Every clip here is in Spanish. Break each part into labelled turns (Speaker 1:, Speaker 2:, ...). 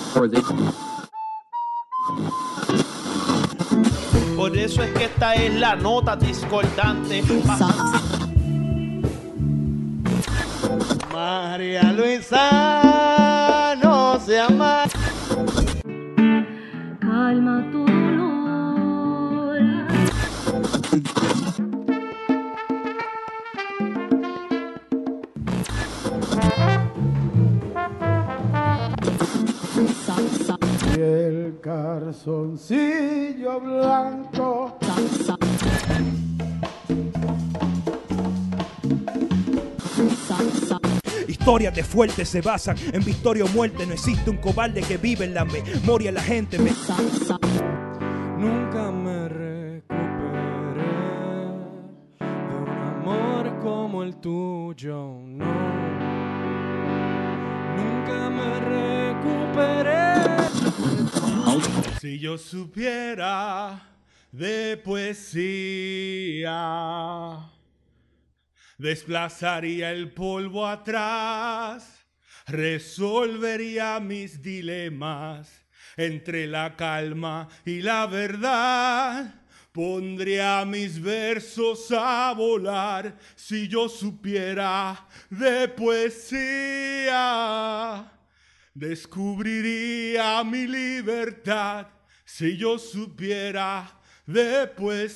Speaker 1: Por eso es que esta es la nota discordante.
Speaker 2: María Luisa, no se ama.
Speaker 3: Calma tu dolor.
Speaker 2: Y el calzoncillo blanco.
Speaker 4: Historias de fuertes se basan en victoria o muerte. No existe un cobarde que vive en la memoria. La gente me...
Speaker 5: Nunca me recuperé de un amor como el tuyo, no. Nunca me recuperé.
Speaker 6: Si yo supiera de poesía, desplazaría el polvo atrás, resolvería mis dilemas entre la calma y la verdad. Pondría mis versos a volar si yo supiera de poesía. Descubriría mi libertad si yo supiera de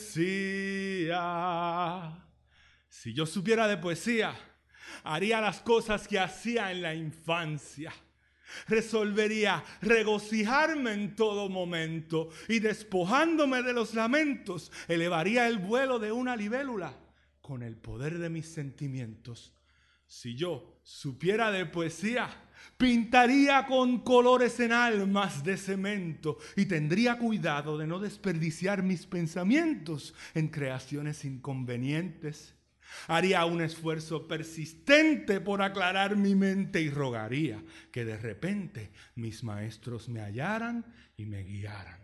Speaker 6: poesía. Si yo supiera de poesía, haría las cosas que hacía en la infancia. Resolvería regocijarme en todo momento y despojándome de los lamentos, elevaría el vuelo de una libélula con el poder de mis sentimientos. Si yo supiera de poesía, pintaría con colores en almas de cemento y tendría cuidado de no desperdiciar mis pensamientos en creaciones inconvenientes. Haría un esfuerzo persistente por aclarar mi mente y rogaría que de repente mis maestros me hallaran y me guiaran.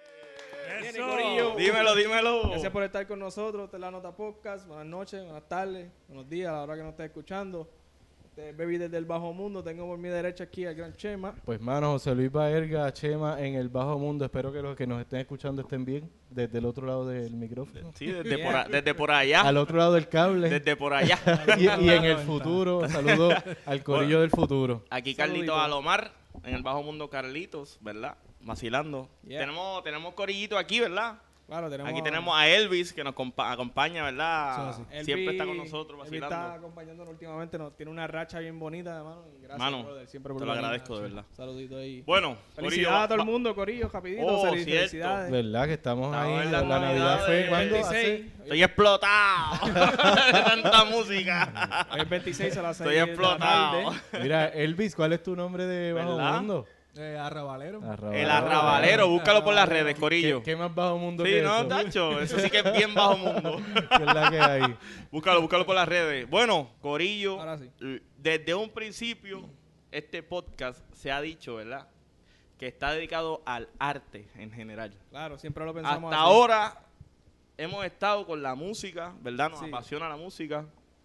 Speaker 5: Viene, Corillo.
Speaker 6: Dímelo.
Speaker 5: Gracias por estar con nosotros. Esta es la Nota Podcast. Buenas noches, buenas tardes, buenos días a la hora que nos estés escuchando. Este es Baby desde el Bajo Mundo. Tengo por mi derecha aquí al gran Chema.
Speaker 7: Pues mano, José Luis Baerga, Chema en el Bajo Mundo. Espero que los que nos estén escuchando estén bien desde el otro lado del micrófono.
Speaker 1: Sí, desde por allá.
Speaker 7: Al otro lado del cable.
Speaker 1: Desde por allá.
Speaker 7: y en el futuro, saludos al corillo del futuro.
Speaker 1: Aquí Carlitos
Speaker 5: Saludito.
Speaker 1: Alomar, en el Bajo Mundo Carlitos, ¿verdad? Vacilando.
Speaker 5: Yeah.
Speaker 1: Tenemos corillito aquí, ¿verdad?
Speaker 5: Claro,
Speaker 1: Aquí tenemos a Elvis que nos acompaña, ¿verdad?
Speaker 5: Sí.
Speaker 1: Siempre está
Speaker 5: Elvis-
Speaker 1: con nosotros
Speaker 5: Elvis
Speaker 1: vacilando.
Speaker 5: está acompañándonos últimamente. Tiene una racha bien bonita, hermano. Y gracias,
Speaker 1: Mano,
Speaker 5: brother, siempre por
Speaker 1: te lo
Speaker 5: venir.
Speaker 1: agradezco, de verdad.
Speaker 5: Saludito ahí.
Speaker 1: Bueno,
Speaker 5: Felicidades a todo el
Speaker 1: Corillo,
Speaker 5: mundo, Corillo, rapidito.
Speaker 1: Oh,
Speaker 5: Felicidades.
Speaker 7: ¿Verdad que estamos
Speaker 1: Estamos
Speaker 7: ahí?
Speaker 1: en
Speaker 7: La
Speaker 1: las
Speaker 7: Navidad
Speaker 1: Navidades,
Speaker 7: fue
Speaker 1: el
Speaker 7: cuando
Speaker 5: 26.
Speaker 1: Estoy explotado de tanta música.
Speaker 5: Hoy es 26 a las 6
Speaker 1: Estoy
Speaker 5: de la
Speaker 1: explotado.
Speaker 5: tarde.
Speaker 7: Mira, Elvis, ¿cuál es tu nombre de Bajo
Speaker 1: ¿Verdad?
Speaker 7: Mundo?
Speaker 8: Arrabalero.
Speaker 1: El arrabalero, búscalo por las redes,
Speaker 7: ¿Qué,
Speaker 1: Corillo.
Speaker 7: qué más Bajo Mundo
Speaker 1: Sí,
Speaker 7: que
Speaker 1: no,
Speaker 7: eso?
Speaker 1: Tacho, eso sí que es bien bajo mundo.
Speaker 7: ¿Qué es la que hay?
Speaker 1: Búscalo por las redes. Bueno, Corillo,
Speaker 5: Ahora sí.
Speaker 1: desde un principio, este podcast se ha dicho, ¿verdad? Que está dedicado al arte en general.
Speaker 5: Claro, siempre lo pensamos
Speaker 1: Hasta
Speaker 5: así.
Speaker 1: ahora hemos estado con la música, ¿verdad? Nos
Speaker 5: Sí.
Speaker 1: apasiona la música.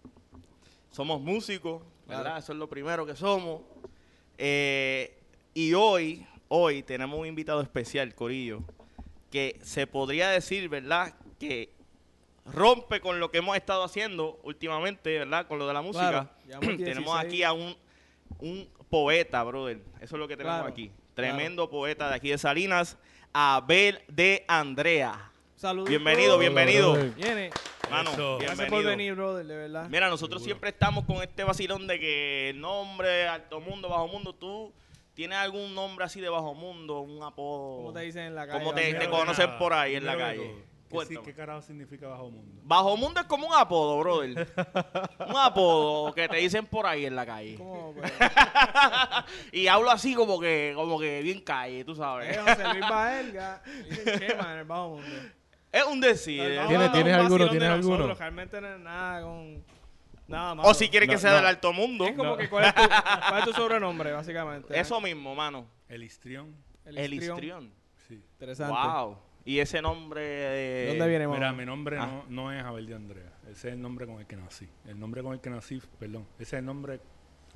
Speaker 1: Somos músicos, ¿verdad?
Speaker 5: Claro.
Speaker 1: Eso es lo primero que somos. Y hoy tenemos un invitado especial, Corillo, que se podría decir, ¿verdad? Que rompe con lo que hemos estado haciendo últimamente, ¿verdad? Con lo de la música.
Speaker 5: Claro, llevamos 16.
Speaker 1: Tenemos aquí a un poeta, brother. Eso es lo que tenemos
Speaker 5: Claro,
Speaker 1: aquí. Tremendo poeta de aquí de Salinas, Abel de Andrea.
Speaker 5: Saludos.
Speaker 1: Bienvenido.
Speaker 5: Viene.
Speaker 1: Mano,
Speaker 6: Eso.
Speaker 5: Gracias
Speaker 1: bienvenido.
Speaker 5: por venir, brother, de verdad.
Speaker 1: Mira, nosotros siempre estamos con este vacilón de que el nombre, alto mundo, bajo mundo, ¿tú tienes algún nombre así de bajo mundo, un apodo?
Speaker 5: ¿Cómo te dicen en la calle?
Speaker 1: ¿Cómo te
Speaker 5: Primero
Speaker 1: conocen
Speaker 6: nada,
Speaker 1: por ahí en la
Speaker 6: primero de
Speaker 1: calle?
Speaker 6: todo,
Speaker 1: Cuéntame.
Speaker 6: ¿Qué carajo significa bajo mundo?
Speaker 1: Bajo mundo es como un apodo, brother. Un apodo que te dicen por ahí en la calle.
Speaker 5: ¿Cómo, pues?
Speaker 1: Y hablo así como que bien calle, tú sabes.
Speaker 5: José Luis Baelga. Dicen Chema en el Bajo Mundo.
Speaker 1: Es un decir.
Speaker 5: El Bajo
Speaker 7: ¿Tienes-
Speaker 5: Mundo es
Speaker 7: tienes
Speaker 5: un
Speaker 7: alguno?
Speaker 5: vacilón
Speaker 7: ¿Tienes
Speaker 5: de
Speaker 7: alguno?
Speaker 5: nosotros, realmente no es nada con... Nada más.
Speaker 1: O si quieres que sea del alto mundo.
Speaker 5: Es como que ¿cuál es tu sobrenombre, básicamente?
Speaker 1: Eso mismo, mano.
Speaker 6: El histrión.
Speaker 1: El histrión.
Speaker 6: Sí.
Speaker 5: Interesante.
Speaker 1: Wow. Y ese nombre de...
Speaker 5: ¿Dónde viene,
Speaker 6: Mira,
Speaker 5: mamá?
Speaker 6: mi nombre
Speaker 1: Ah.
Speaker 6: no es Abel de Andrea. Ese es el nombre con el que nací. El nombre con el que nací, perdón. Ese es el nombre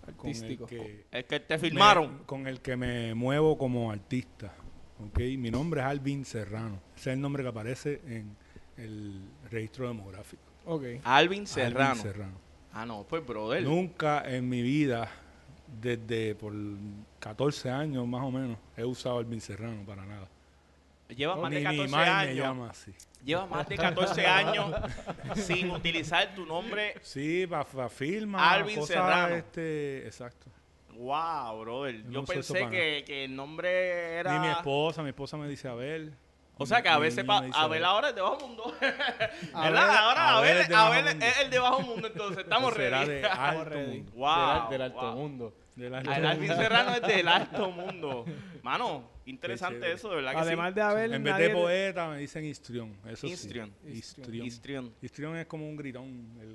Speaker 5: Artístico.
Speaker 1: El que te firmaron.
Speaker 6: con el que me muevo como artista. ¿Okay? Mi nombre es Alvin Serrano. Ese es el nombre que aparece en el registro demográfico.
Speaker 5: Ok.
Speaker 1: Alvin Serrano.
Speaker 6: Alvin Serrano.
Speaker 1: Ah, no, pues, brother.
Speaker 6: Nunca en mi vida, desde por 14 años más o menos, he usado Alvin Serrano para nada.
Speaker 1: Lleva más de
Speaker 6: Ni mi
Speaker 1: 14
Speaker 6: madre me
Speaker 1: años.
Speaker 6: llama así.
Speaker 1: Lleva más de 14 años sin utilizar tu nombre.
Speaker 6: Sí, para firma,
Speaker 1: Alvin
Speaker 6: cosas,
Speaker 1: Serrano.
Speaker 6: Exacto.
Speaker 1: Wow, brother.
Speaker 6: No
Speaker 1: Yo
Speaker 6: uso eso
Speaker 1: pensé
Speaker 6: para
Speaker 1: que el nombre era...
Speaker 6: Ni mi esposa me dice Abel.
Speaker 1: O sea que a
Speaker 6: Ni
Speaker 1: veces
Speaker 6: mi niña me dice
Speaker 1: Abel ahora es de Bajo Mundo.
Speaker 5: Abel-
Speaker 1: ¿Verdad? Ahora
Speaker 6: Abel
Speaker 1: Abel,
Speaker 6: es de Bajo
Speaker 1: Abel
Speaker 6: Mundo.
Speaker 1: es el de Bajo Mundo, entonces estamos
Speaker 6: Será
Speaker 1: ready.
Speaker 6: de alto
Speaker 5: ready.
Speaker 6: mundo.
Speaker 1: Wow.
Speaker 7: Del alto
Speaker 1: wow.
Speaker 7: mundo.
Speaker 6: De la-
Speaker 1: El Alvin Serrano es del alto mundo. Mano, interesante
Speaker 6: chévere.
Speaker 1: eso, de verdad que
Speaker 5: Además de haber
Speaker 6: En vez de poeta me dicen histrión. Eso
Speaker 1: Histrión.
Speaker 6: sí. Histrión.
Speaker 1: Histrión.
Speaker 6: Histrión es como un gritón.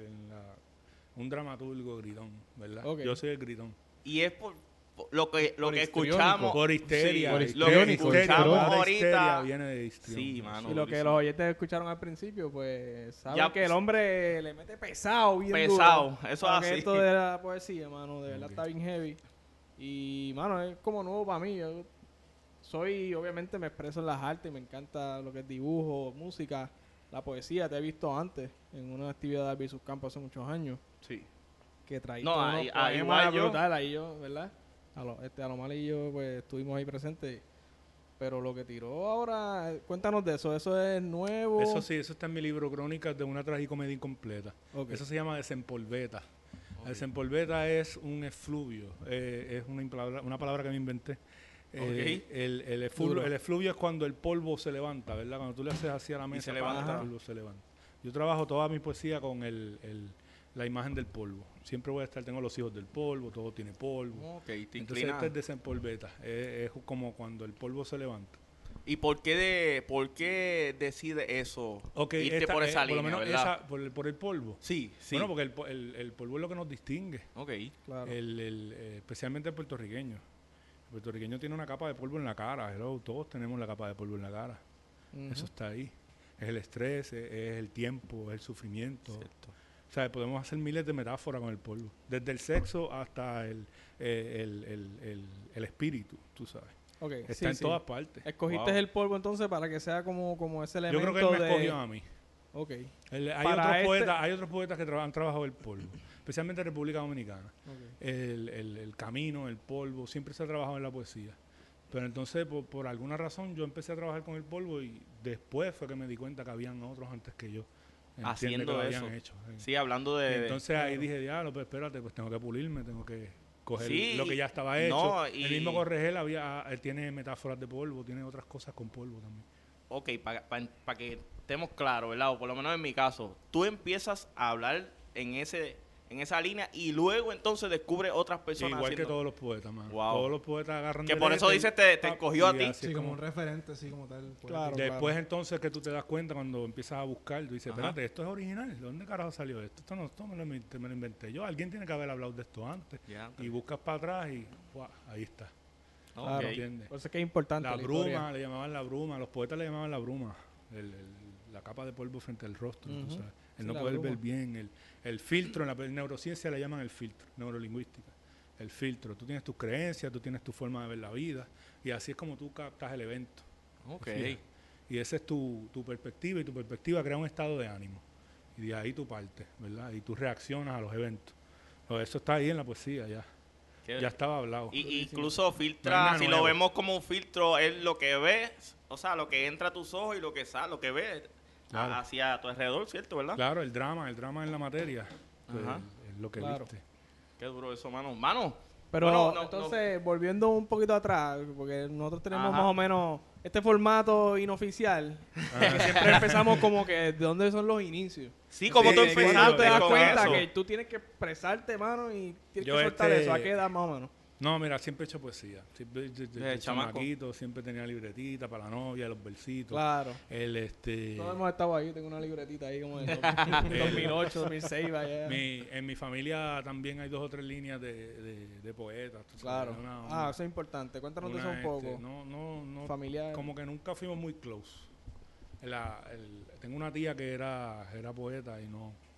Speaker 6: Un dramaturgo gritón, ¿verdad?
Speaker 5: Ok.
Speaker 6: Yo soy el gritón.
Speaker 1: Y es por lo que
Speaker 7: Por
Speaker 1: escuchamos.
Speaker 6: Por histeria.
Speaker 1: Sí,
Speaker 7: por
Speaker 1: lo que
Speaker 7: histriónico,
Speaker 1: escuchamos
Speaker 6: La palabra
Speaker 1: ahorita.
Speaker 6: histeria viene de histrión.
Speaker 1: Sí, mano.
Speaker 5: Y lo que los oyentes escucharon al principio, pues saben
Speaker 1: Ya,
Speaker 5: que el hombre le mete pesado, bien
Speaker 1: Pesado,
Speaker 5: duro.
Speaker 1: eso
Speaker 5: Porque
Speaker 1: así.
Speaker 5: esto de la poesía, mano, de verdad
Speaker 6: Ok.
Speaker 5: está bien heavy. Y, mano, es como nuevo para mí. Yo obviamente me expreso en las artes, me encanta lo que es dibujo, música, la poesía. Te he visto antes en una actividad de Alvin sus Campos hace muchos años,
Speaker 1: Sí.
Speaker 5: que traíste
Speaker 1: No,
Speaker 5: unos
Speaker 1: ahí
Speaker 5: poemas
Speaker 1: igual yo.
Speaker 5: brutal, ahí yo, ¿verdad? A lo mal y yo, pues, estuvimos ahí presentes. Pero lo que tiró ahora, cuéntanos de eso. ¿Eso es nuevo?
Speaker 6: Eso sí, eso está en mi libro Crónicas de una tragicomedia incompleta.
Speaker 5: Ok.
Speaker 6: Eso se llama desempolveta. Desempolveta es un efluvio, es una palabra que me inventé.
Speaker 5: Duro.
Speaker 6: El efluvio es cuando el polvo se levanta, ¿verdad? Cuando tú le haces así a la mesa,
Speaker 1: se levanta.
Speaker 6: el polvo se levanta. Yo trabajo toda mi poesía con la imagen del polvo. Siempre voy a estar, tengo los hijos del polvo, todo tiene polvo.
Speaker 1: Ok, te
Speaker 6: Entonces
Speaker 1: inclinas.
Speaker 6: este es desempolveta, es como cuando el polvo se levanta.
Speaker 1: ¿Y por qué decide eso?
Speaker 6: Ok,
Speaker 1: Irte por esa
Speaker 6: por lo
Speaker 1: línea,
Speaker 6: menos
Speaker 1: ¿verdad?
Speaker 6: por el polvo.
Speaker 1: Sí, sí.
Speaker 6: Bueno, porque el polvo es lo que nos distingue.
Speaker 1: Ok.
Speaker 5: Claro.
Speaker 6: Especialmente el puertorriqueño. El puertorriqueño tiene una capa de polvo en la cara. Hello, todos tenemos la capa de polvo en la cara.
Speaker 5: Ujú.
Speaker 6: Eso está ahí. Es el estrés, es el tiempo, es el sufrimiento.
Speaker 1: Cierto.
Speaker 6: O sea, podemos hacer miles de metáforas con el polvo. Desde el sexo hasta el espíritu, tú sabes.
Speaker 5: Ok,
Speaker 6: Está
Speaker 5: sí,
Speaker 6: en
Speaker 5: sí.
Speaker 6: todas partes.
Speaker 5: Escogiste
Speaker 1: Wow.
Speaker 5: el polvo entonces para que sea como ese
Speaker 6: Yo
Speaker 5: elemento
Speaker 6: creo que él me
Speaker 5: de...
Speaker 6: escogió a mí.
Speaker 5: Ok.
Speaker 6: Hay otros poetas que han trabajado el polvo, especialmente en República Dominicana.
Speaker 5: Ok.
Speaker 6: El camino, el polvo, siempre se ha trabajado en la poesía. Pero entonces, por alguna razón, yo empecé a trabajar con el polvo y después fue que me di cuenta que habían otros antes que yo. ¿entiendes?
Speaker 1: Haciendo
Speaker 6: que lo
Speaker 1: eso.
Speaker 6: habían hecho.
Speaker 1: Sí, hablando
Speaker 6: Y
Speaker 1: de...
Speaker 6: entonces ahí dije, diablo, pues espérate, pues tengo que pulirme, tengo que coger
Speaker 1: Sí,
Speaker 6: lo que ya estaba hecho.
Speaker 1: no,
Speaker 6: El
Speaker 1: y-
Speaker 6: mismo Corregel él tiene metáforas de polvo, tiene otras cosas con polvo también.
Speaker 1: Ok, para que estemos claros, ¿verdad? O por lo menos en mi caso, tú empiezas a hablar en esa línea y luego entonces descubres otras personas
Speaker 6: Igual que
Speaker 1: haciendo-
Speaker 6: todos los poetas, man.
Speaker 1: Wow.
Speaker 6: Todos los poetas agarran
Speaker 1: Que
Speaker 6: del
Speaker 1: por eso
Speaker 6: éter,
Speaker 1: dices, te
Speaker 6: pap,
Speaker 1: escogió a
Speaker 6: y
Speaker 1: ti.
Speaker 6: así
Speaker 2: Sí,
Speaker 6: es
Speaker 2: como un referente, así como tal.
Speaker 5: Claro.
Speaker 6: Después entonces que tú te das cuenta cuando empiezas a buscar, tú dices,
Speaker 1: Ajá.
Speaker 6: espérate, esto es original, ¿de dónde carajo salió esto? Esto me lo inventé yo, alguien tiene que haber hablado de esto antes.
Speaker 1: Ya,
Speaker 6: Y buscas para atrás y ¡guau! Ahí está.
Speaker 1: ok.
Speaker 5: Claro.
Speaker 6: ¿Entiendes?
Speaker 5: Por eso es que es importante
Speaker 6: La
Speaker 5: historia.
Speaker 6: bruma, le llamaban la bruma, los poetas le llamaban la bruma, la capa de polvo frente al rostro, tú
Speaker 5: Ujú.
Speaker 6: sabes. El
Speaker 5: Sí,
Speaker 6: no
Speaker 5: la
Speaker 6: poder
Speaker 5: bruma.
Speaker 6: ver bien, el filtro, en neurociencia le llaman el filtro, neurolingüística. El filtro, tú tienes tus creencias, tú tienes tu forma de ver la vida y así es como tú captas el evento.
Speaker 1: Ok.
Speaker 6: Fíjate. Y esa es tu perspectiva y tu perspectiva crea un estado de ánimo. Y de ahí tú partes, ¿verdad? Y tú reaccionas a los eventos. Pues eso está ahí en la poesía ya.
Speaker 1: Qué-
Speaker 6: Ya estaba hablado.
Speaker 1: Y incluso
Speaker 6: No hay
Speaker 1: filtra,
Speaker 6: nada
Speaker 1: si lo
Speaker 6: nuevo.
Speaker 1: vemos como un filtro, es lo que ves, o sea, lo que entra a tus ojos y lo que sale, lo que ves
Speaker 6: Claro.
Speaker 1: hacia tu alrededor, ¿cierto? ¿Verdad?
Speaker 6: Claro, el drama en la materia. Pues,
Speaker 1: Ajá.
Speaker 6: es lo que
Speaker 5: Claro.
Speaker 6: viste.
Speaker 1: Qué duro eso, mano. Mano,
Speaker 5: Pero
Speaker 1: bueno, no,
Speaker 5: entonces, volviendo un poquito atrás, porque nosotros tenemos
Speaker 1: Ajá.
Speaker 5: más o menos este formato inoficial, que siempre empezamos como que de dónde son los inicios.
Speaker 1: sí, como
Speaker 6: Sí,
Speaker 1: tú
Speaker 6: sí,
Speaker 5: Cuando
Speaker 1: empezaste
Speaker 5: te das
Speaker 1: con
Speaker 5: cuenta
Speaker 1: eso.
Speaker 5: que tú tienes que expresarte, mano, y tienes
Speaker 6: Yo
Speaker 5: que soltar
Speaker 6: este-
Speaker 5: eso. ¿A qué edad más o menos?
Speaker 6: No, mira, siempre he hecho poesía. Siempre, desde
Speaker 1: chamaco.
Speaker 6: chamaquito, siempre tenía libretita para la novia, los versitos.
Speaker 5: Claro.
Speaker 6: Todos
Speaker 5: hemos estado ahí, tengo una libretita ahí como de 2008, 2006, vaya.
Speaker 6: En mi familia también hay 2 o 3 líneas de poetas. tú sabes,
Speaker 5: Claro.
Speaker 6: una-
Speaker 5: Eso es importante. Cuéntanos de eso
Speaker 6: una,
Speaker 5: un poco.
Speaker 6: no,
Speaker 5: Familiar.
Speaker 6: como que nunca fuimos muy close. Tengo una tía que era poeta y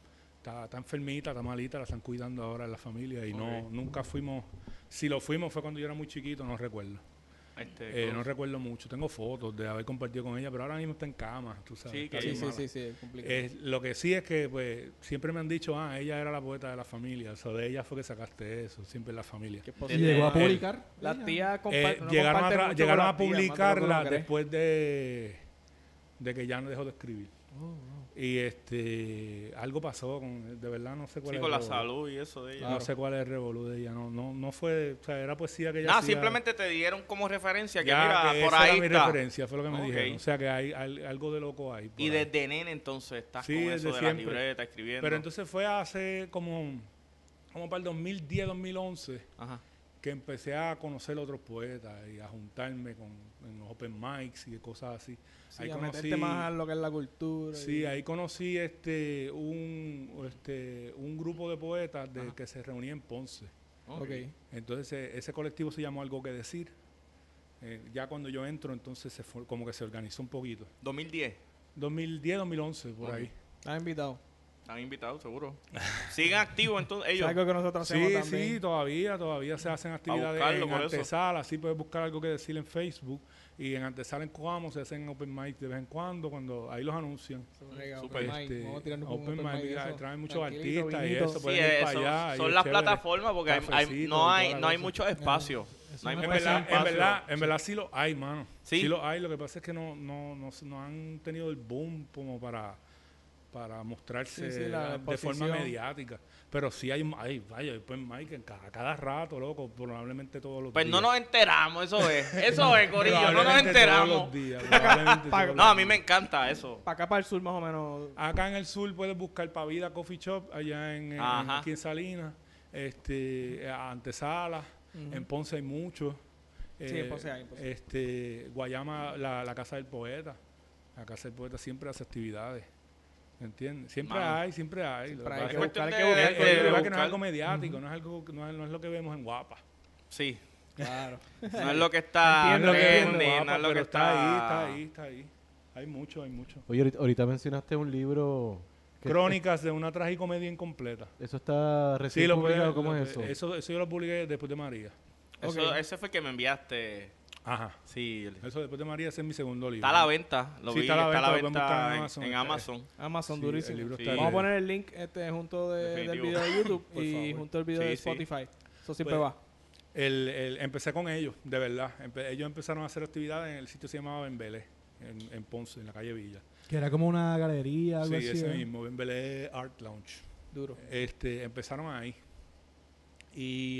Speaker 6: está enfermita, está malita, la están cuidando ahora en la familia y nunca fuimos, si lo fuimos fue cuando yo era muy chiquito, no recuerdo. No recuerdo mucho, tengo fotos de haber compartido con ella, pero ahora mismo está en cama, tú sabes.
Speaker 1: Sí,
Speaker 6: está
Speaker 1: que
Speaker 6: bien mala.
Speaker 5: Sí, es complicado.
Speaker 6: Lo que sí es que pues siempre me han dicho, ella era la poeta de la familia, o sea, de ella fue que sacaste eso, siempre en la familia.
Speaker 5: ¿Qué es
Speaker 2: ¿Y
Speaker 5: posible?
Speaker 2: llegó a publicar?
Speaker 5: Las tías
Speaker 6: Llegaron a publicarla después de que ya no dejó de escribir. Y algo pasó de verdad no sé cuál
Speaker 1: Sí,
Speaker 6: es
Speaker 1: con
Speaker 6: el
Speaker 1: la
Speaker 6: revolú.
Speaker 1: salud y eso de ella.
Speaker 6: No sé cuál es el revolú de ella, no fue, o sea, era poesía que ella
Speaker 1: Nada,
Speaker 6: hacía.
Speaker 1: simplemente te dieron como referencia que
Speaker 6: Ya,
Speaker 1: mira,
Speaker 6: que
Speaker 1: por
Speaker 6: esa
Speaker 1: ahí
Speaker 6: era mi
Speaker 1: está.
Speaker 6: referencia, fue lo que me
Speaker 1: Ok.
Speaker 6: dijeron. O sea, que hay algo de loco ahí. por
Speaker 1: Y
Speaker 6: ahí.
Speaker 1: desde nene entonces estás
Speaker 6: Sí,
Speaker 1: con
Speaker 6: desde
Speaker 1: eso de
Speaker 6: siempre.
Speaker 1: la libreta, escribiendo.
Speaker 6: Pero entonces fue hace como para el 2010, 2011,
Speaker 1: Ajá.
Speaker 6: que empecé a conocer otros poetas y a juntarme en los open mics y cosas así.
Speaker 5: Sí,
Speaker 6: Ahí
Speaker 5: a
Speaker 6: conocí,
Speaker 5: meterte más a lo que es la cultura.
Speaker 6: sí, ahí conocí un grupo de poetas que se reunía en Ponce.
Speaker 5: Ok.
Speaker 6: Entonces ese colectivo se llamó Algo que Decir. Ya cuando yo entro, entonces como que se organizó un poquito.
Speaker 1: 2010.
Speaker 6: 2010, 2011, por
Speaker 1: Ok.
Speaker 6: ahí.
Speaker 5: ¿Estás invitado?
Speaker 1: Están invitados, seguro. Siguen activos entonces
Speaker 5: Es
Speaker 1: ellos.
Speaker 5: algo que nosotros hacemos
Speaker 6: Sí,
Speaker 5: también.
Speaker 6: sí, todavía se hacen actividades
Speaker 1: buscarlo
Speaker 6: en
Speaker 1: por eso.
Speaker 6: antesala, así puedes buscar Algo que Decir en Facebook y en antesala en Coamo se hacen open mic de vez en cuando ahí los anuncian.
Speaker 1: Súper.
Speaker 5: Open mic. Vamos a tirarnos con un
Speaker 6: Open mic,
Speaker 5: y eso.
Speaker 6: traen muchos
Speaker 5: Tranquilito,
Speaker 6: artistas y
Speaker 5: vinito.
Speaker 6: eso,
Speaker 1: Sí,
Speaker 6: pueden ir para
Speaker 1: eso,
Speaker 6: allá. y
Speaker 1: son
Speaker 6: es
Speaker 1: las
Speaker 6: chévere.
Speaker 1: plataformas porque
Speaker 6: Cafecito y
Speaker 1: no
Speaker 6: toda
Speaker 1: hay,
Speaker 6: la
Speaker 1: no hay
Speaker 6: cosa.
Speaker 1: mucho espacio. No hay
Speaker 2: no
Speaker 6: En
Speaker 1: mucho
Speaker 2: puede ser
Speaker 6: verdad,
Speaker 1: espacio.
Speaker 6: en verdad sí lo hay, mano.
Speaker 1: ¿Sí?
Speaker 6: Sí lo hay, lo que pasa es que no han tenido el boom como para mostrarse
Speaker 5: Sí, la
Speaker 6: de forma
Speaker 5: exposición.
Speaker 6: mediática. Pero sí hay open mic en cada rato, loco, probablemente todos los
Speaker 1: Pues
Speaker 6: días.
Speaker 1: no nos enteramos, eso es. Eso es, Corillo, no nos
Speaker 6: Probablemente
Speaker 1: enteramos.
Speaker 6: todos los días, probablemente todos los
Speaker 1: No, a mí
Speaker 6: días.
Speaker 1: me encanta eso.
Speaker 5: Para acá, para el sur, más o menos.
Speaker 6: Acá en el sur puedes buscar Pavida Coffee Shop, allá
Speaker 1: Ajá.
Speaker 6: aquí en Salinas, Antesala, en Ponce hay muchos.
Speaker 5: Sí, en Ponce hay, en Ponce.
Speaker 6: Guayama, la Casa del Poeta. La Casa del Poeta siempre hace actividades. ¿Entiendes? Siempre
Speaker 1: Mano.
Speaker 6: hay.
Speaker 5: Siempre hay
Speaker 6: Lo
Speaker 5: que
Speaker 6: que
Speaker 5: buscar, hay
Speaker 1: de-
Speaker 5: que
Speaker 1: de-
Speaker 5: buscar.
Speaker 6: pasa es que no es
Speaker 1: buscar.
Speaker 6: algo mediático, no es lo que vemos en Guapa.
Speaker 1: Sí.
Speaker 5: Claro.
Speaker 1: No es lo que está
Speaker 5: Entiendo,
Speaker 1: trendy,
Speaker 6: Guapa,
Speaker 1: no es lo
Speaker 6: pero
Speaker 1: que está...
Speaker 6: está ahí. Hay mucho.
Speaker 7: Oye, ahorita mencionaste un libro. que
Speaker 6: Crónicas de una tragicomedia incompleta.
Speaker 7: ¿Eso está recién
Speaker 6: lo
Speaker 7: publicado?
Speaker 6: puedes-
Speaker 7: ¿Cómo
Speaker 6: lo-
Speaker 7: es eso?
Speaker 6: Eso yo lo publiqué después de María.
Speaker 1: Eso,
Speaker 5: Ok.
Speaker 1: ese fue el que me enviaste.
Speaker 6: Ajá.
Speaker 1: Sí.
Speaker 6: Eso después de María, ese es mi segundo libro.
Speaker 1: Está a la venta. Lo
Speaker 6: Sí,
Speaker 1: vi,
Speaker 6: está a la
Speaker 1: está a la
Speaker 6: venta, lo pueden buscar en
Speaker 1: venta
Speaker 6: Amazon,
Speaker 1: en
Speaker 6: está-
Speaker 1: Amazon.
Speaker 5: Amazon,
Speaker 6: Sí,
Speaker 5: durísimo.
Speaker 6: el libro
Speaker 1: Sí.
Speaker 6: está
Speaker 5: Vamos a
Speaker 6: ahí.
Speaker 5: poner el link junto del
Speaker 1: Definitivo.
Speaker 5: video de YouTube
Speaker 6: Por
Speaker 5: y
Speaker 6: favor.
Speaker 5: junto al video
Speaker 1: Sí,
Speaker 5: de
Speaker 1: sí.
Speaker 5: Spotify. Eso siempre
Speaker 6: Pues,
Speaker 5: va.
Speaker 6: Empecé con ellos, de verdad. Ellos empezaron a hacer actividades en el sitio que se llamaba Bembelé, en Ponce, en la calle Villa.
Speaker 2: Que era como una galería, algo
Speaker 6: Sí,
Speaker 2: así.
Speaker 6: ese
Speaker 2: ¿eh?
Speaker 6: mismo, Bembelé Art Lounge.
Speaker 5: Duro.
Speaker 6: Empezaron ahí. Y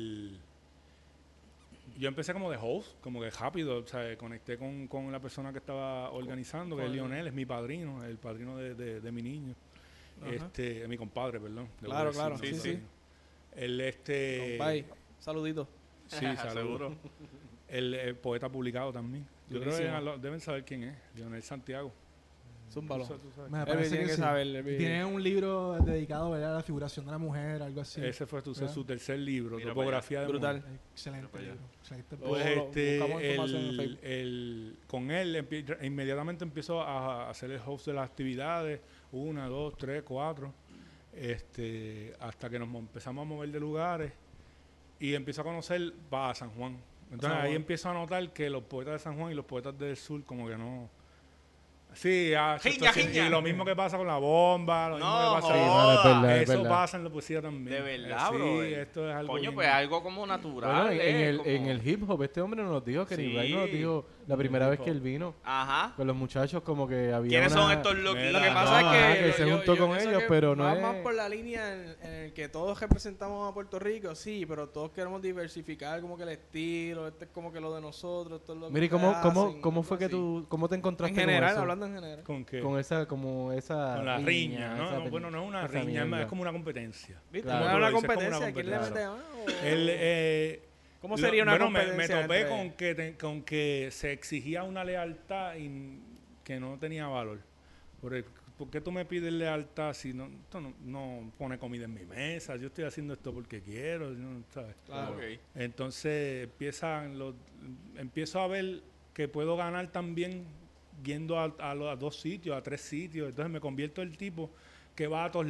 Speaker 6: yo empecé como de host, como que rápido, o sea, conecté con la persona que estaba organizando, que es Lionel, es mi padrino, el padrino de mi niño.
Speaker 5: Ajá.
Speaker 6: Mi compadre, perdón. debo
Speaker 5: Claro,
Speaker 6: decir,
Speaker 5: claro,
Speaker 6: mi
Speaker 5: sí, sí.
Speaker 6: padrino. Él,
Speaker 5: Bye. Saludito.
Speaker 6: Sí, saludos.
Speaker 1: Seguro.
Speaker 6: El poeta publicado también. Yo creo
Speaker 5: Durísimo.
Speaker 6: que deben saber quién es, Lionel Santiago.
Speaker 5: Zúmbalo.
Speaker 6: Tú sabes.
Speaker 2: Me
Speaker 5: Elvi
Speaker 2: parece
Speaker 5: tiene
Speaker 2: que
Speaker 5: que
Speaker 2: sí.
Speaker 5: saber, Elvi.
Speaker 2: Tiene un libro dedicado, ¿verdad?, a la figuración de la mujer, algo así.
Speaker 6: Ese fue
Speaker 2: ¿verdad?
Speaker 6: su tercer libro,
Speaker 1: Mira
Speaker 6: Topografía de
Speaker 5: Brutal.
Speaker 6: Mujer.
Speaker 2: Excelente
Speaker 1: para allá.
Speaker 2: libro. Excelente.
Speaker 6: Pues
Speaker 5: Luego buscamos información en Facebook.
Speaker 6: con él inmediatamente empiezo a hacer el host de las actividades, 1, 2, 3, 4, hasta que nos empezamos a mover de lugares y empiezo a conocer a San Juan. Entonces
Speaker 5: San
Speaker 6: ahí
Speaker 5: Juan.
Speaker 6: empiezo a notar que los poetas de San Juan y los poetas del sur como que no... Sí,
Speaker 1: Jiña, jiña.
Speaker 6: y lo mismo que pasa con la bomba, lo mismo
Speaker 1: No,
Speaker 6: que pasa
Speaker 7: Sí,
Speaker 1: joda.
Speaker 7: mano, es verdad, es
Speaker 6: eso
Speaker 7: verdad.
Speaker 6: pasa en la poesía también.
Speaker 1: De verdad,
Speaker 6: sí,
Speaker 1: bro.
Speaker 6: esto es algo
Speaker 1: Coño,
Speaker 6: bien-
Speaker 1: pues algo como natural.
Speaker 7: Bueno,
Speaker 1: como-
Speaker 7: en el hip hop, este hombre nos dijo, Kenny
Speaker 1: Sí.
Speaker 7: Bright nos dijo la primera vez que él vino
Speaker 1: Ajá.
Speaker 7: con los muchachos, como que había
Speaker 1: ¿Quiénes
Speaker 7: una-
Speaker 1: son estos locos?
Speaker 6: Mira,
Speaker 5: Lo que pasa
Speaker 7: no,
Speaker 5: es que,
Speaker 7: que se juntó con
Speaker 5: pienso
Speaker 7: ellos,
Speaker 5: que
Speaker 7: pero no
Speaker 5: va
Speaker 7: es-
Speaker 5: más por la línea en el que todos representamos a Puerto Rico, sí, pero todos queremos diversificar como que el estilo, este es como que lo de nosotros, esto es lo que
Speaker 7: Mira, ¿y
Speaker 5: ustedes hacen,
Speaker 7: cómo fue que
Speaker 5: algo
Speaker 7: cómo te
Speaker 5: así.
Speaker 7: encontraste
Speaker 5: En general,
Speaker 7: con eso?
Speaker 5: hablando en general.
Speaker 6: ¿Con qué?
Speaker 7: Con esa
Speaker 6: Con la riña, ¿no?
Speaker 7: esa
Speaker 6: No, bueno, no es una
Speaker 7: esa
Speaker 6: riña, es
Speaker 7: mierda.
Speaker 6: como una competencia.
Speaker 5: ¿Viste?
Speaker 7: Claro.
Speaker 5: No es
Speaker 6: Como
Speaker 5: una
Speaker 6: tú lo dices, como una
Speaker 5: competencia, ¿quién le mete
Speaker 6: competencia.
Speaker 5: más? ¿Cómo sería una
Speaker 6: bueno,
Speaker 5: competencia?
Speaker 6: me topé
Speaker 5: entre-
Speaker 6: con que se exigía una lealtad que no tenía valor. ¿Por qué tú me pides lealtad si esto no pone comida en mi mesa? Yo estoy haciendo esto porque quiero, ¿no? ¿Sabes?
Speaker 5: Claro.
Speaker 1: Ok.
Speaker 6: Entonces empiezo a ver que puedo ganar también yendo a 2 sitios, a 3 sitios. Entonces me convierto en el tipo que va a todos lados.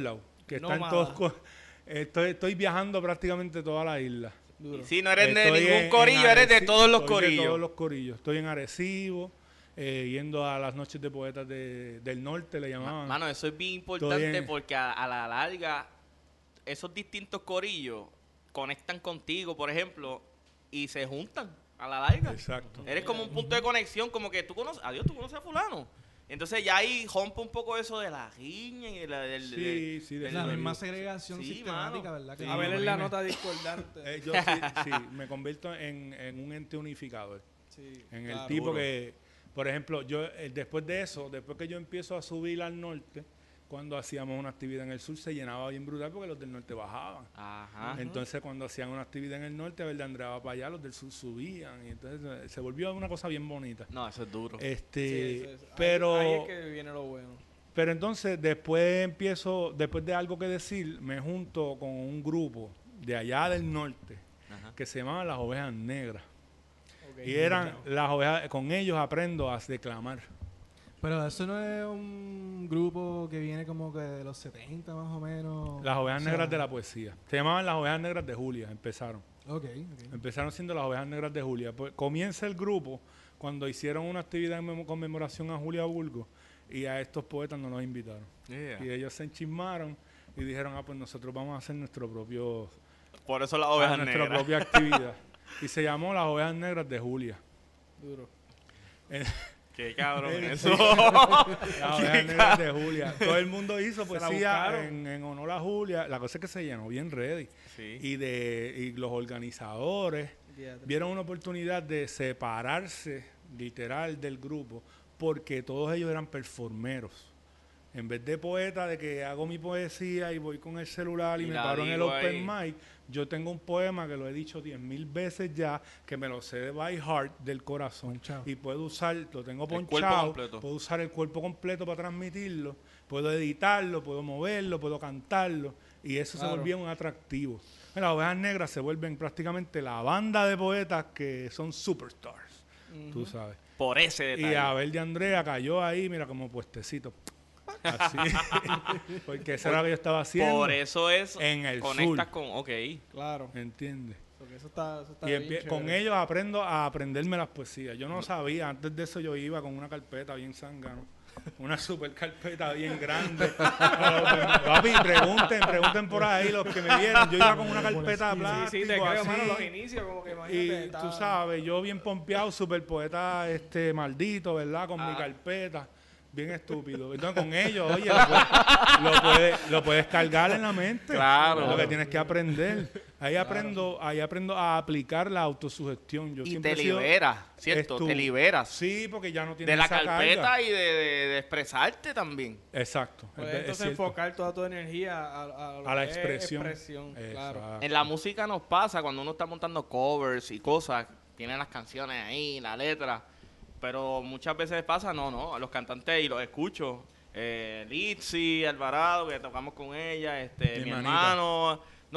Speaker 6: que está
Speaker 5: Nómada.
Speaker 6: en todos... Estoy viajando prácticamente toda la isla.
Speaker 5: Duro.
Speaker 1: Y si no eres de
Speaker 6: Estoy
Speaker 1: ningún
Speaker 6: en
Speaker 1: corillo, eres de
Speaker 6: Arecibo,
Speaker 1: todos los
Speaker 6: estoy de
Speaker 1: corillos.
Speaker 6: todos los corillos. Estoy en Arecibo, yendo a las noches de poetas del norte, le llamaban.
Speaker 1: Mano, eso es bien importante
Speaker 6: Estoy en-
Speaker 1: porque a la larga esos distintos corillos conectan contigo, por ejemplo, y se juntan a la larga.
Speaker 6: Exacto.
Speaker 1: Eres como un punto de conexión, como que tú conoces, adiós, tú conoces a fulano. Entonces ya ahí rompe un poco eso de la riña y
Speaker 6: Sí,
Speaker 1: del-
Speaker 2: La
Speaker 6: del-
Speaker 2: misma segregación
Speaker 1: Sí,
Speaker 2: sistemática,
Speaker 1: mano.
Speaker 2: ¿verdad?
Speaker 6: Sí.
Speaker 5: A ver en la nota discordante.
Speaker 6: Yo sí, me convierto en un ente unificador.
Speaker 5: Sí,
Speaker 6: En el
Speaker 5: claro.
Speaker 6: tipo
Speaker 1: Duro.
Speaker 6: que, por ejemplo, yo después de eso, después que yo empiezo a subir al norte, cuando hacíamos una actividad en el sur se llenaba bien brutal porque los del norte bajaban.
Speaker 1: Ajá.
Speaker 6: Entonces cuando hacían una actividad en el norte, Verde Andrea va para allá, los del sur subían. Y entonces se volvió una cosa bien bonita.
Speaker 1: No, eso es duro.
Speaker 5: Sí, sí.
Speaker 6: Pero,
Speaker 5: Ahí es que viene lo bueno.
Speaker 6: pero entonces después de algo que decir, me junto con un grupo de allá del norte
Speaker 1: Ajá.
Speaker 6: que se llamaban las Ovejas Negras.
Speaker 5: Ok.
Speaker 6: Y eran las ovejas, con ellos aprendo a declamar.
Speaker 2: Pero eso no es un grupo que viene como que de los 70 más o menos.
Speaker 6: Las Ovejas
Speaker 2: O sea,
Speaker 6: Negras de la poesía. Se llamaban las Ovejas Negras de Julia, empezaron.
Speaker 2: Ok.
Speaker 6: Empezaron siendo las Ovejas Negras de Julia. Pues comienza el grupo cuando hicieron una actividad en conmemoración a Julia Burgos y a estos poetas no los invitaron.
Speaker 1: Yeah.
Speaker 6: Y ellos se enchismaron y dijeron, pues nosotros vamos a hacer nuestro propio,
Speaker 1: Por eso las ovejas
Speaker 6: nuestra
Speaker 1: negras.
Speaker 6: propia actividad. Y se llamó las Ovejas Negras de Julia.
Speaker 5: Duro.
Speaker 1: Qué cabrón
Speaker 6: Sí.
Speaker 1: eso.
Speaker 6: Las Ovejas Negras de Julia. Todo el mundo hizo
Speaker 5: Se la
Speaker 6: poesía
Speaker 5: buscaron.
Speaker 6: en honor a Julia. La cosa es que se llenó bien ready.
Speaker 1: Sí.
Speaker 6: Y los organizadores
Speaker 5: Diatre.
Speaker 6: vieron una oportunidad de separarse literal del grupo porque todos ellos eran performeros. En vez de poeta, de que hago mi poesía y voy con el celular y
Speaker 1: Y
Speaker 6: me
Speaker 1: la
Speaker 6: paro en el
Speaker 1: digo
Speaker 6: open mic, yo tengo un poema que lo he dicho 10,000 veces ya, que me lo sé de by heart, del corazón,
Speaker 2: Ponchao.
Speaker 6: y puedo usar, lo tengo
Speaker 1: cuerpo
Speaker 6: ponchado,
Speaker 1: completo.
Speaker 6: puedo usar el cuerpo completo para transmitirlo, puedo editarlo, puedo moverlo, puedo cantarlo, y eso
Speaker 5: Claro.
Speaker 6: se volvía un atractivo. Las Ovejas Negras se vuelven prácticamente la banda de poetas que son superstars, tú sabes.
Speaker 1: Por ese
Speaker 6: Y
Speaker 1: detalle.
Speaker 6: Abel de Andrea cayó ahí, mira, como puestecito. Así. Porque eso era lo que yo estaba haciendo.
Speaker 1: Por eso es
Speaker 6: en el
Speaker 1: conectas
Speaker 6: sur.
Speaker 1: con, ok.
Speaker 5: Claro.
Speaker 6: ¿Entiendes?
Speaker 5: Porque eso está
Speaker 6: Y
Speaker 5: bien
Speaker 6: con
Speaker 5: chévere.
Speaker 6: ellos aprendo a aprenderme las poesías. Yo no sabía, antes de eso yo iba con una carpeta bien zángano. Una super carpeta bien grande. Papi, pregunten por ahí los que me vieron. Yo iba con una carpeta de
Speaker 5: Sí,
Speaker 6: plástico
Speaker 5: sí, te creo,
Speaker 6: así.
Speaker 5: mano, los inicios, como que imagínate.
Speaker 6: Y
Speaker 5: estaba-
Speaker 6: tú sabes, yo bien pompeado, super poeta maldito, ¿verdad? Con mi carpeta, bien estúpido. Entonces con ellos, oye, lo puedes cargar en la mente.
Speaker 1: Claro.
Speaker 6: Lo que tienes que aprender. Ahí aprendo a aplicar la autosugestión. Yo
Speaker 1: Y
Speaker 6: siempre
Speaker 1: te
Speaker 6: he sido
Speaker 1: liberas, ¿cierto? Te liberas.
Speaker 6: Sí, porque ya no tienes
Speaker 1: De la
Speaker 6: esa
Speaker 1: carpeta
Speaker 6: carga.
Speaker 1: y de expresarte también.
Speaker 6: Exacto.
Speaker 5: Puedes
Speaker 6: es
Speaker 5: entonces
Speaker 6: cierto.
Speaker 5: enfocar toda tu energía a lo
Speaker 6: A la
Speaker 5: que es
Speaker 6: expresión.
Speaker 5: claro.
Speaker 6: Exacto.
Speaker 1: En la música nos pasa cuando uno está montando covers y cosas, tienen las canciones ahí, la letra, pero muchas veces pasa, no, los cantantes, y los escucho, Litzy, Alvarado, que tocamos con ella, mi
Speaker 6: manita.
Speaker 1: hermano,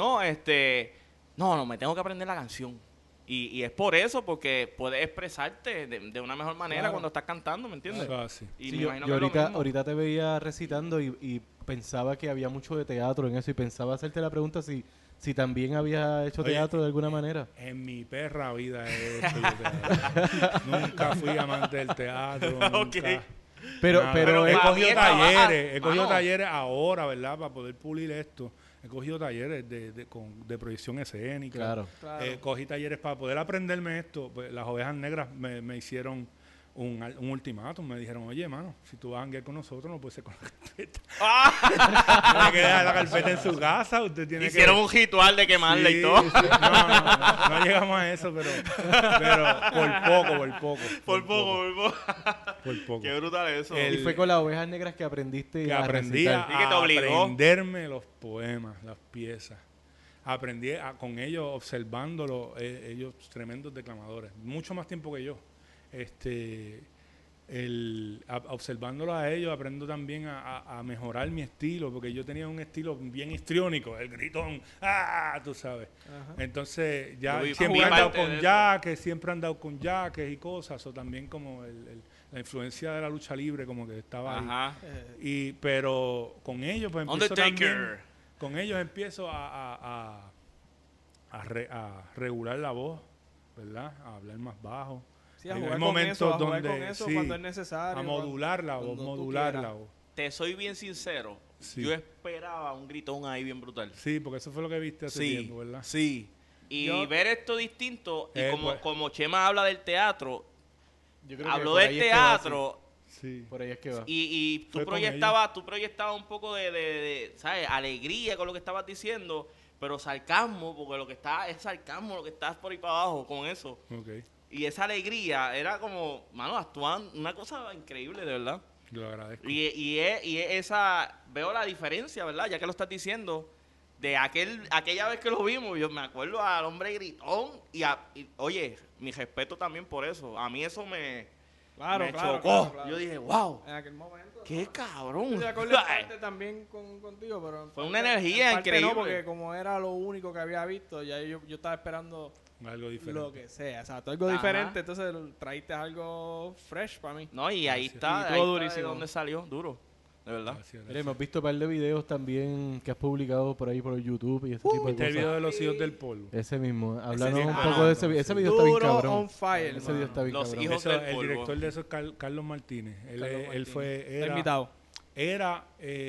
Speaker 1: no, me tengo que aprender la canción. Y es por eso, porque puedes expresarte de una mejor manera
Speaker 5: Claro.
Speaker 1: cuando estás cantando, ¿me entiendes?
Speaker 6: Eso es así.
Speaker 1: Y
Speaker 7: Sí,
Speaker 1: me
Speaker 7: yo
Speaker 1: imagino que es lo mismo.
Speaker 7: ahorita te veía recitando y pensaba que había mucho de teatro en eso y pensaba hacerte la pregunta si también habías hecho
Speaker 6: Oye,
Speaker 7: teatro de alguna manera.
Speaker 6: En mi perra vida he hecho yo teatro. Nunca fui amante del teatro. Nunca.
Speaker 1: Ok.
Speaker 7: Pero
Speaker 1: Pero
Speaker 6: he
Speaker 1: para mí
Speaker 6: cogido
Speaker 1: es trabajar,
Speaker 6: talleres, he cogido
Speaker 1: mano.
Speaker 6: talleres ahora, ¿verdad? Para poder pulir esto. He cogido talleres de proyección escénica.
Speaker 7: Claro.
Speaker 5: Claro.
Speaker 6: Cogí talleres para poder aprenderme esto. Pues, las Ovejas Negras me hicieron un ultimátum. Me dijeron, oye, mano, si tú vas a janguear con nosotros, no puedes ser con la carpeta. Tiene que dejar la carpeta en su casa. Usted tiene
Speaker 1: Hicieron
Speaker 6: que...
Speaker 1: un ritual de quemarla
Speaker 6: Sí,
Speaker 1: y todo.
Speaker 6: sí. No llegamos a eso, pero por poco. Por poco.
Speaker 1: Qué brutal eso.
Speaker 7: Y fue con las Ovejas Negras que aprendiste
Speaker 6: Que
Speaker 7: a
Speaker 6: aprendí a
Speaker 7: recitar.
Speaker 1: ¿Y que te obligó?
Speaker 6: aprenderme los poemas, las piezas. Aprendí con ellos, observándolos, ellos tremendos declamadores, mucho más tiempo que yo. Observándolos a ellos, aprendo también a mejorar mi estilo, porque yo tenía un estilo bien histriónico, el gritón, tú sabes.
Speaker 5: Ajá.
Speaker 6: Entonces, ya
Speaker 1: Yo vi
Speaker 6: siempre he andado
Speaker 1: parte de
Speaker 6: con
Speaker 1: eso.
Speaker 6: jaques, siempre he andado con jaques y cosas, o también como la influencia de la lucha libre como que estaba ahí.
Speaker 1: Ajá.
Speaker 6: Pero con ellos pues empiezo también
Speaker 1: Undertaker.
Speaker 6: con ellos empiezo a regular la voz, ¿verdad? A hablar más bajo.
Speaker 5: Sí, a
Speaker 6: Hay
Speaker 5: jugar con
Speaker 6: momentos
Speaker 5: eso, a jugar
Speaker 6: donde,
Speaker 5: con eso
Speaker 6: sí,
Speaker 5: cuando es necesario.
Speaker 6: a modular la voz,
Speaker 5: cuando tú
Speaker 6: modular
Speaker 5: quieras.
Speaker 6: la voz.
Speaker 1: Te soy bien sincero.
Speaker 6: Sí.
Speaker 1: Yo esperaba un gritón ahí bien brutal.
Speaker 6: Sí, porque eso fue lo que viste hace
Speaker 1: Sí,
Speaker 6: tiempo, ¿verdad?
Speaker 1: sí. Y
Speaker 5: Yo-
Speaker 1: ver esto distinto, y como,
Speaker 6: pues.
Speaker 1: como Chema habla del teatro,
Speaker 7: Yo creo que
Speaker 1: habló
Speaker 7: por
Speaker 1: del
Speaker 7: ahí es que va,
Speaker 1: teatro,
Speaker 6: Sí.
Speaker 7: sí. Por ahí es que va.
Speaker 1: y tú
Speaker 6: Fue con
Speaker 1: proyectabas un poco de, ¿sabes? Alegría con lo que estabas diciendo, pero sarcasmo, porque lo que está es sarcasmo, lo que estás por ahí para abajo con eso.
Speaker 6: Ok,
Speaker 1: Y esa alegría era como, mano, actúan una cosa increíble, de verdad.
Speaker 6: lo agradezco.
Speaker 1: Y es esa, veo la diferencia, ¿verdad? Ya que lo estás diciendo, de aquella vez que lo vimos, yo me acuerdo al hombre gritón y oye, mi respeto también por eso. A mí eso me
Speaker 5: Claro,
Speaker 1: me
Speaker 5: claro,
Speaker 1: chocó.
Speaker 5: claro, claro.
Speaker 1: Yo dije, wow,
Speaker 5: En aquel momento.
Speaker 1: qué cabrón.
Speaker 5: Estoy de acuerdo en parte también contigo, pero en
Speaker 1: Fue
Speaker 5: parte-
Speaker 1: una energía
Speaker 5: en parte
Speaker 1: increíble.
Speaker 5: No, porque como era lo único que había visto, ya yo estaba esperando
Speaker 6: Algo diferente.
Speaker 5: lo que sea, exacto, algo
Speaker 1: Ajá.
Speaker 5: diferente, entonces traíste algo fresh para mí.
Speaker 1: No, y ahí
Speaker 6: Gracias.
Speaker 1: está,
Speaker 5: Y
Speaker 1: ahí
Speaker 5: todo
Speaker 1: está
Speaker 5: durísimo.
Speaker 1: de donde salió, duro, de verdad.
Speaker 6: Gracias,
Speaker 7: Mira,
Speaker 6: gracias.
Speaker 7: hemos visto un par de videos también que has publicado por ahí por YouTube y ese tipo de
Speaker 6: Este es el video
Speaker 7: cosas.
Speaker 6: de los hijos del polvo.
Speaker 7: Ese mismo. Háblanos
Speaker 6: sí,
Speaker 7: un
Speaker 6: ah,
Speaker 7: poco de ese video. Ese video está bien
Speaker 5: Duro
Speaker 7: cabrón.
Speaker 5: on fire,
Speaker 7: Ese
Speaker 5: hermano.
Speaker 7: video está bien
Speaker 1: Los
Speaker 7: cabrón.
Speaker 1: hijos
Speaker 6: Eso,
Speaker 1: del
Speaker 6: el
Speaker 1: polvo.
Speaker 6: director de eso es Carlos Martínez.
Speaker 5: Carlos
Speaker 6: Él
Speaker 5: Martínez.
Speaker 6: fue,
Speaker 5: Está invitado.
Speaker 6: era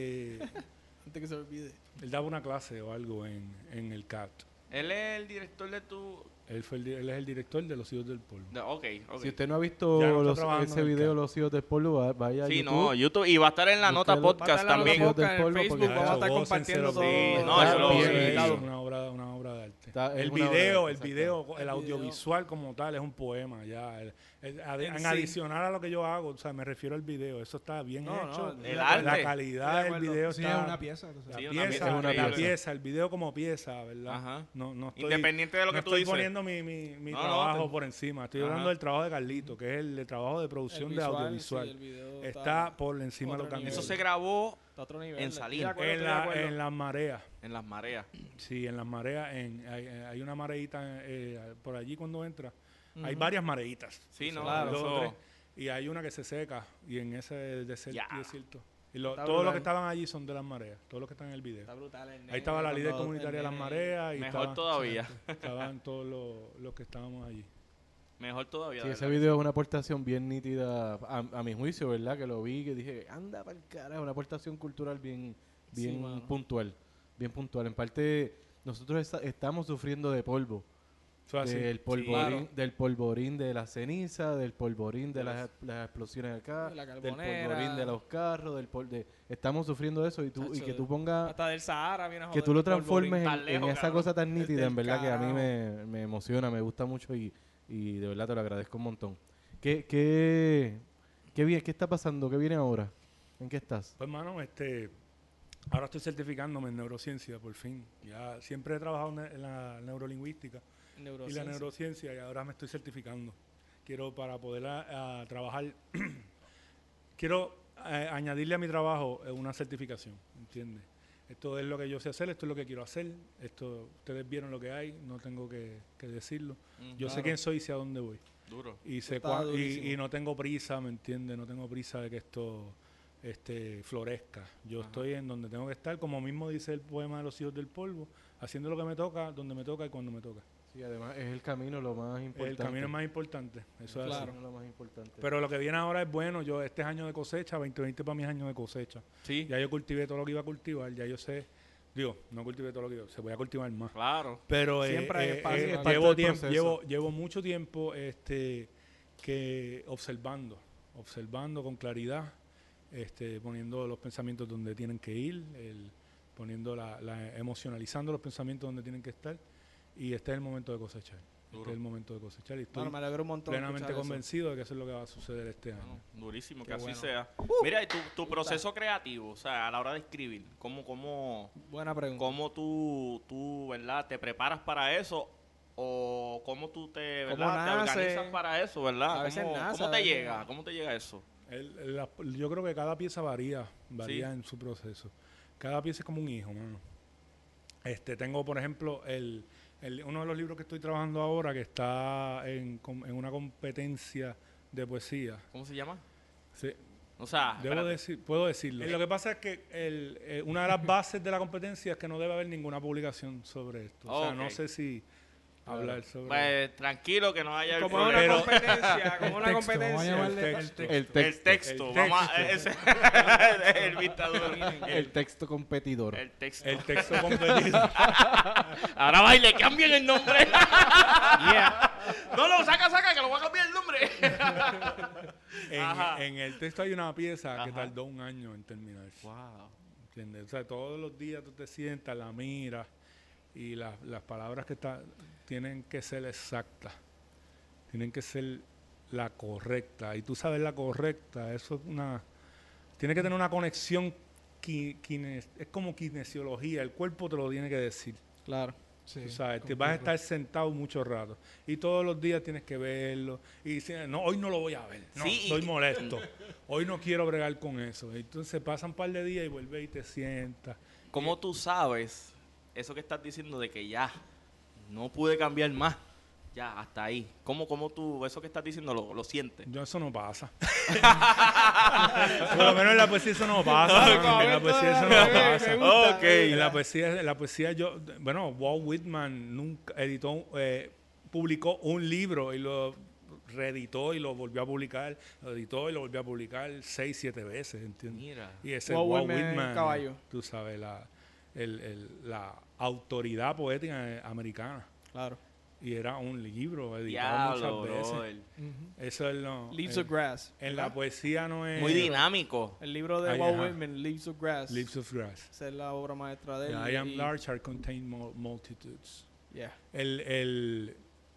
Speaker 5: Antes que se me olvide.
Speaker 6: él daba una clase o algo en el CAT.
Speaker 1: Él es el director de tu...
Speaker 6: Él es el director de los hijos del polvo.
Speaker 1: Ok, ok.
Speaker 7: Si usted no ha visto
Speaker 6: Ya no está
Speaker 7: los-
Speaker 6: trabajando
Speaker 7: ese
Speaker 6: en el
Speaker 7: video,
Speaker 6: campo.
Speaker 7: Los hijos del polvo, vaya a
Speaker 1: Sí,
Speaker 7: YouTube.
Speaker 1: no, YouTube. Y va a estar en la nota
Speaker 7: Búsquelo.
Speaker 1: podcast
Speaker 5: Va a estar en la
Speaker 1: también.
Speaker 5: nota
Speaker 7: Los hijos del
Speaker 5: podcast en
Speaker 7: polvo,
Speaker 5: Facebook,
Speaker 7: porque-
Speaker 5: vamos a estar
Speaker 6: Gócenselo,
Speaker 5: compartiendo todo.
Speaker 1: Sí, no,
Speaker 7: Está
Speaker 1: yo lo
Speaker 7: bien
Speaker 1: vi.
Speaker 6: es
Speaker 7: editado.
Speaker 6: una obra de arte.
Speaker 7: Está- es
Speaker 6: el
Speaker 7: una obra de
Speaker 6: video,
Speaker 7: arte,
Speaker 6: el video,
Speaker 5: El
Speaker 6: el
Speaker 5: video.
Speaker 6: audiovisual como tal es un poema ya. En
Speaker 5: sí.
Speaker 6: adicional a lo que yo hago, o sea, me refiero al video, eso está bien
Speaker 5: No, no,
Speaker 6: hecho.
Speaker 1: el
Speaker 6: la
Speaker 1: arte.
Speaker 6: calidad del video
Speaker 2: Sí, es
Speaker 6: está
Speaker 2: una pieza. tú sabes.
Speaker 6: la
Speaker 1: Sí, una
Speaker 6: pieza,
Speaker 1: pieza,
Speaker 7: una
Speaker 6: la
Speaker 7: pieza.
Speaker 6: pieza, el video como pieza, ¿verdad?
Speaker 1: Ajá.
Speaker 6: No estoy,
Speaker 1: Independiente de lo
Speaker 6: no
Speaker 1: que tú
Speaker 6: estoy
Speaker 1: dices.
Speaker 6: poniendo mi
Speaker 1: No,
Speaker 6: trabajo
Speaker 1: no,
Speaker 6: por encima. Estoy
Speaker 1: Ajá.
Speaker 6: hablando del trabajo de Carlito, que es el trabajo de producción de audiovisual.
Speaker 5: sí, el video
Speaker 6: Está por encima de lo
Speaker 5: otro
Speaker 6: tangible.
Speaker 1: Eso se grabó
Speaker 5: está a otro nivel.
Speaker 1: en
Speaker 5: Estoy
Speaker 1: Salinas.
Speaker 5: de acuerdo,
Speaker 6: en,
Speaker 5: estoy de acuerdo.
Speaker 6: en las mareas.
Speaker 1: en las mareas.
Speaker 6: Sí, en las mareas. Hay una mareita por allí cuando entra. Hay
Speaker 5: Ujú.
Speaker 6: varias mareitas.
Speaker 1: Sí, no,
Speaker 5: Claro,
Speaker 6: Dos o
Speaker 1: eso-
Speaker 6: tres. Y hay una que se seca. Y en ese
Speaker 1: Ya.
Speaker 6: desierto. Y
Speaker 5: Está
Speaker 6: todos los
Speaker 5: brutal.
Speaker 6: que estaban allí son de las mareas. Todos los que están en el video.
Speaker 5: Está brutal. el nene
Speaker 6: Ahí estaba la líder
Speaker 5: cuando-
Speaker 6: comunitaria de las
Speaker 5: el nene-
Speaker 6: mareas. Y
Speaker 1: Mejor
Speaker 6: estaban,
Speaker 1: todavía.
Speaker 6: estaban todos los que estábamos allí.
Speaker 1: Mejor todavía.
Speaker 7: Sí,
Speaker 1: de
Speaker 7: ese
Speaker 1: verdad.
Speaker 7: video es una aportación bien nítida a mi juicio, ¿verdad? Que lo vi, que dije, anda para el carajo, una aportación cultural bien
Speaker 5: Sí, mano.
Speaker 7: puntual. Bien puntual. En parte, nosotros estamos sufriendo de polvo.
Speaker 6: Eso así.
Speaker 7: Del polvorín de la ceniza, del polvorín de las explosiones acá,
Speaker 5: De la
Speaker 7: del
Speaker 5: carbonera.
Speaker 7: polvorín de los carros, estamos sufriendo eso y
Speaker 5: Chacho,
Speaker 7: que tú pongas,
Speaker 5: Hasta del Sahara viene a
Speaker 7: que
Speaker 5: joder
Speaker 7: tú lo
Speaker 5: el polvorín.
Speaker 7: transformes
Speaker 1: tan
Speaker 7: en
Speaker 1: lejos,
Speaker 7: esa
Speaker 1: cabrón.
Speaker 7: cosa tan nítida, en
Speaker 5: del
Speaker 7: verdad que a mí
Speaker 5: carajo.
Speaker 7: me emociona, me gusta mucho y de verdad te lo agradezco un montón. ¿Qué está pasando? ¿Qué viene ahora? ¿En qué estás?
Speaker 6: Pues, hermano, ahora estoy certificándome en neurociencia, por fin. Ya siempre he trabajado en la neurolingüística y la
Speaker 5: Neurociencia.
Speaker 6: neurociencia y ahora me estoy certificando. Quiero, para poder trabajar, quiero añadirle a mi trabajo una certificación, ¿entiendes? Esto es lo que yo sé hacer, esto es lo que quiero hacer. Ustedes vieron lo que hay, no tengo que decirlo. Yo sé
Speaker 5: claro.
Speaker 6: quién soy y sé a dónde voy.
Speaker 1: Duro.
Speaker 6: Y sé
Speaker 5: Está durísimo.
Speaker 6: y no tengo prisa, ¿me entiendes? No tengo prisa de que esto florezca. Yo estoy en donde tengo que estar, como mismo dice el poema de los hijos del polvo, haciendo lo que me toca, donde me toca y cuando me toca.
Speaker 7: Sí, además es el camino lo más importante.
Speaker 6: El camino es más importante, eso es así.
Speaker 7: El camino es lo más importante.
Speaker 6: Pero lo que viene ahora es bueno. Este es año de cosecha, 2020 para mí es año de cosecha.
Speaker 1: Sí,
Speaker 6: Ya yo cultivé todo lo que iba a cultivar, ya yo sé, no cultivé todo lo que iba, se voy a cultivar más.
Speaker 1: claro.
Speaker 6: Pero
Speaker 5: Siempre hay espacio, es
Speaker 7: parte
Speaker 6: llevo,
Speaker 7: del proceso.
Speaker 6: llevo mucho tiempo que observando con claridad, poniendo los pensamientos donde tienen que ir, poniendo emocionalizando los pensamientos donde tienen que estar, y este es el momento de cosechar.
Speaker 1: Duro.
Speaker 6: Este es el momento de cosechar y estoy
Speaker 5: Bueno, me alegro un montón.
Speaker 6: plenamente
Speaker 5: escuchar eso.
Speaker 6: convencido de que eso es lo que va a suceder este año.
Speaker 1: Bueno, durísimo,
Speaker 5: Qué
Speaker 1: que así
Speaker 5: bueno.
Speaker 1: sea. Mira, y tu proceso creativo, o sea, a la hora de escribir, ¿cómo
Speaker 5: Buena pregunta.
Speaker 1: tú, ¿verdad? ¿Te preparas para eso? ¿O cómo tú te,
Speaker 5: ¿Cómo
Speaker 1: ¿verdad? te
Speaker 5: nace?
Speaker 1: organizas para eso, verdad?
Speaker 5: A veces
Speaker 1: ¿Cómo,
Speaker 5: nace,
Speaker 1: cómo
Speaker 5: a
Speaker 1: te
Speaker 5: veces
Speaker 1: llega?
Speaker 5: no.
Speaker 1: ¿Cómo te llega eso?
Speaker 6: Yo creo que cada pieza varía
Speaker 1: Sí.
Speaker 6: en su proceso. Cada pieza es como un hijo, mano. Tengo, por ejemplo, uno de los libros que estoy trabajando ahora que está en una competencia de poesía.
Speaker 1: ¿Cómo se llama? O sea,
Speaker 6: puedo decirlo. Lo que pasa es que una de las bases de la competencia es que no debe haber ninguna publicación sobre esto. O sea, no sé si hablar sobre...
Speaker 1: Pues tranquilo que no haya
Speaker 5: Como una competencia, como una competencia.
Speaker 7: El texto.
Speaker 1: Vamos a... Ese el vistador.
Speaker 7: El texto competidor.
Speaker 1: El texto.
Speaker 6: El texto competidor.
Speaker 1: Ahora baile, cambien el nombre. No, saca, que lo voy a cambiar el nombre.
Speaker 6: En el texto hay una pieza que tardó 1 año en terminar.
Speaker 1: Wow.
Speaker 6: ¿Entiendes? O sea, todos los días tú te sientas, la miras y las palabras que tienen que ser exactas. Tienen que ser la correcta. Y tú sabes la correcta, eso es tiene que tener una conexión, es como kinesiología, el cuerpo te lo tiene que decir.
Speaker 5: Claro.
Speaker 2: Sí,
Speaker 6: Tú sabes, te vas a estar sentado mucho rato y todos los días tienes que verlo y dices, no, hoy no lo voy a ver, no,
Speaker 1: Sí,
Speaker 6: estoy molesto, hoy no quiero bregar con eso. Entonces pasan un par de días y vuelves y te sientas.
Speaker 1: ¿Cómo tú sabes eso que estás diciendo de que ya no pude cambiar más? Ya, hasta ahí. ¿Cómo tú eso que estás diciendo lo sientes?
Speaker 6: Yo eso no pasa. Por lo menos en la poesía eso no pasa. En la poesía eso no pasa.
Speaker 1: Ok.
Speaker 6: En la poesía Walt Whitman nunca publicó un libro y lo reeditó y lo volvió a publicar, lo editó y lo volvió a publicar 6, 7 veces, ¿entiendes?
Speaker 1: Mira.
Speaker 6: Y ese
Speaker 5: Walt
Speaker 6: Walt Whitman,
Speaker 5: caballo.
Speaker 6: tú sabes, la autoridad poética americana.
Speaker 5: Claro.
Speaker 6: Y era un libro editado
Speaker 1: Diablo,
Speaker 6: muchas veces.
Speaker 1: brother.
Speaker 6: Eso es lo...
Speaker 5: Leaves of Grass.
Speaker 6: En la poesía no es...
Speaker 1: Muy dinámico.
Speaker 5: El libro de
Speaker 6: Ay,
Speaker 5: Walt
Speaker 6: ajá.
Speaker 5: Whitman, Leaves of Grass.
Speaker 6: Leaves of Grass.
Speaker 5: Esa es la obra maestra de él.
Speaker 6: Yeah, I am
Speaker 5: y-
Speaker 6: large, I contain multitudes.
Speaker 5: Yeah.
Speaker 1: Es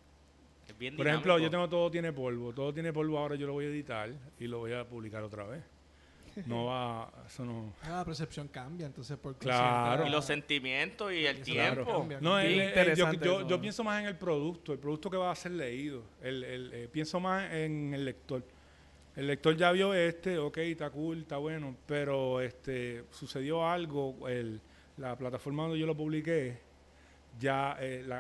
Speaker 1: bien
Speaker 6: Por ejemplo,
Speaker 1: dinámico.
Speaker 6: yo tengo Todo tiene polvo. Todo tiene polvo ahora yo lo voy a editar y lo voy a publicar otra vez. No va... Eso no...
Speaker 2: La percepción cambia, entonces por
Speaker 6: Claro.
Speaker 1: Y los sentimientos y el
Speaker 2: Claro.
Speaker 1: tiempo.
Speaker 2: Cambia.
Speaker 6: No,
Speaker 5: Bien interesante
Speaker 6: yo
Speaker 5: eso.
Speaker 6: pienso más en el producto que va a ser leído. Pienso más en el lector. El lector ya vio ok, está cool, está bueno, pero sucedió algo, la plataforma donde yo lo publiqué, ya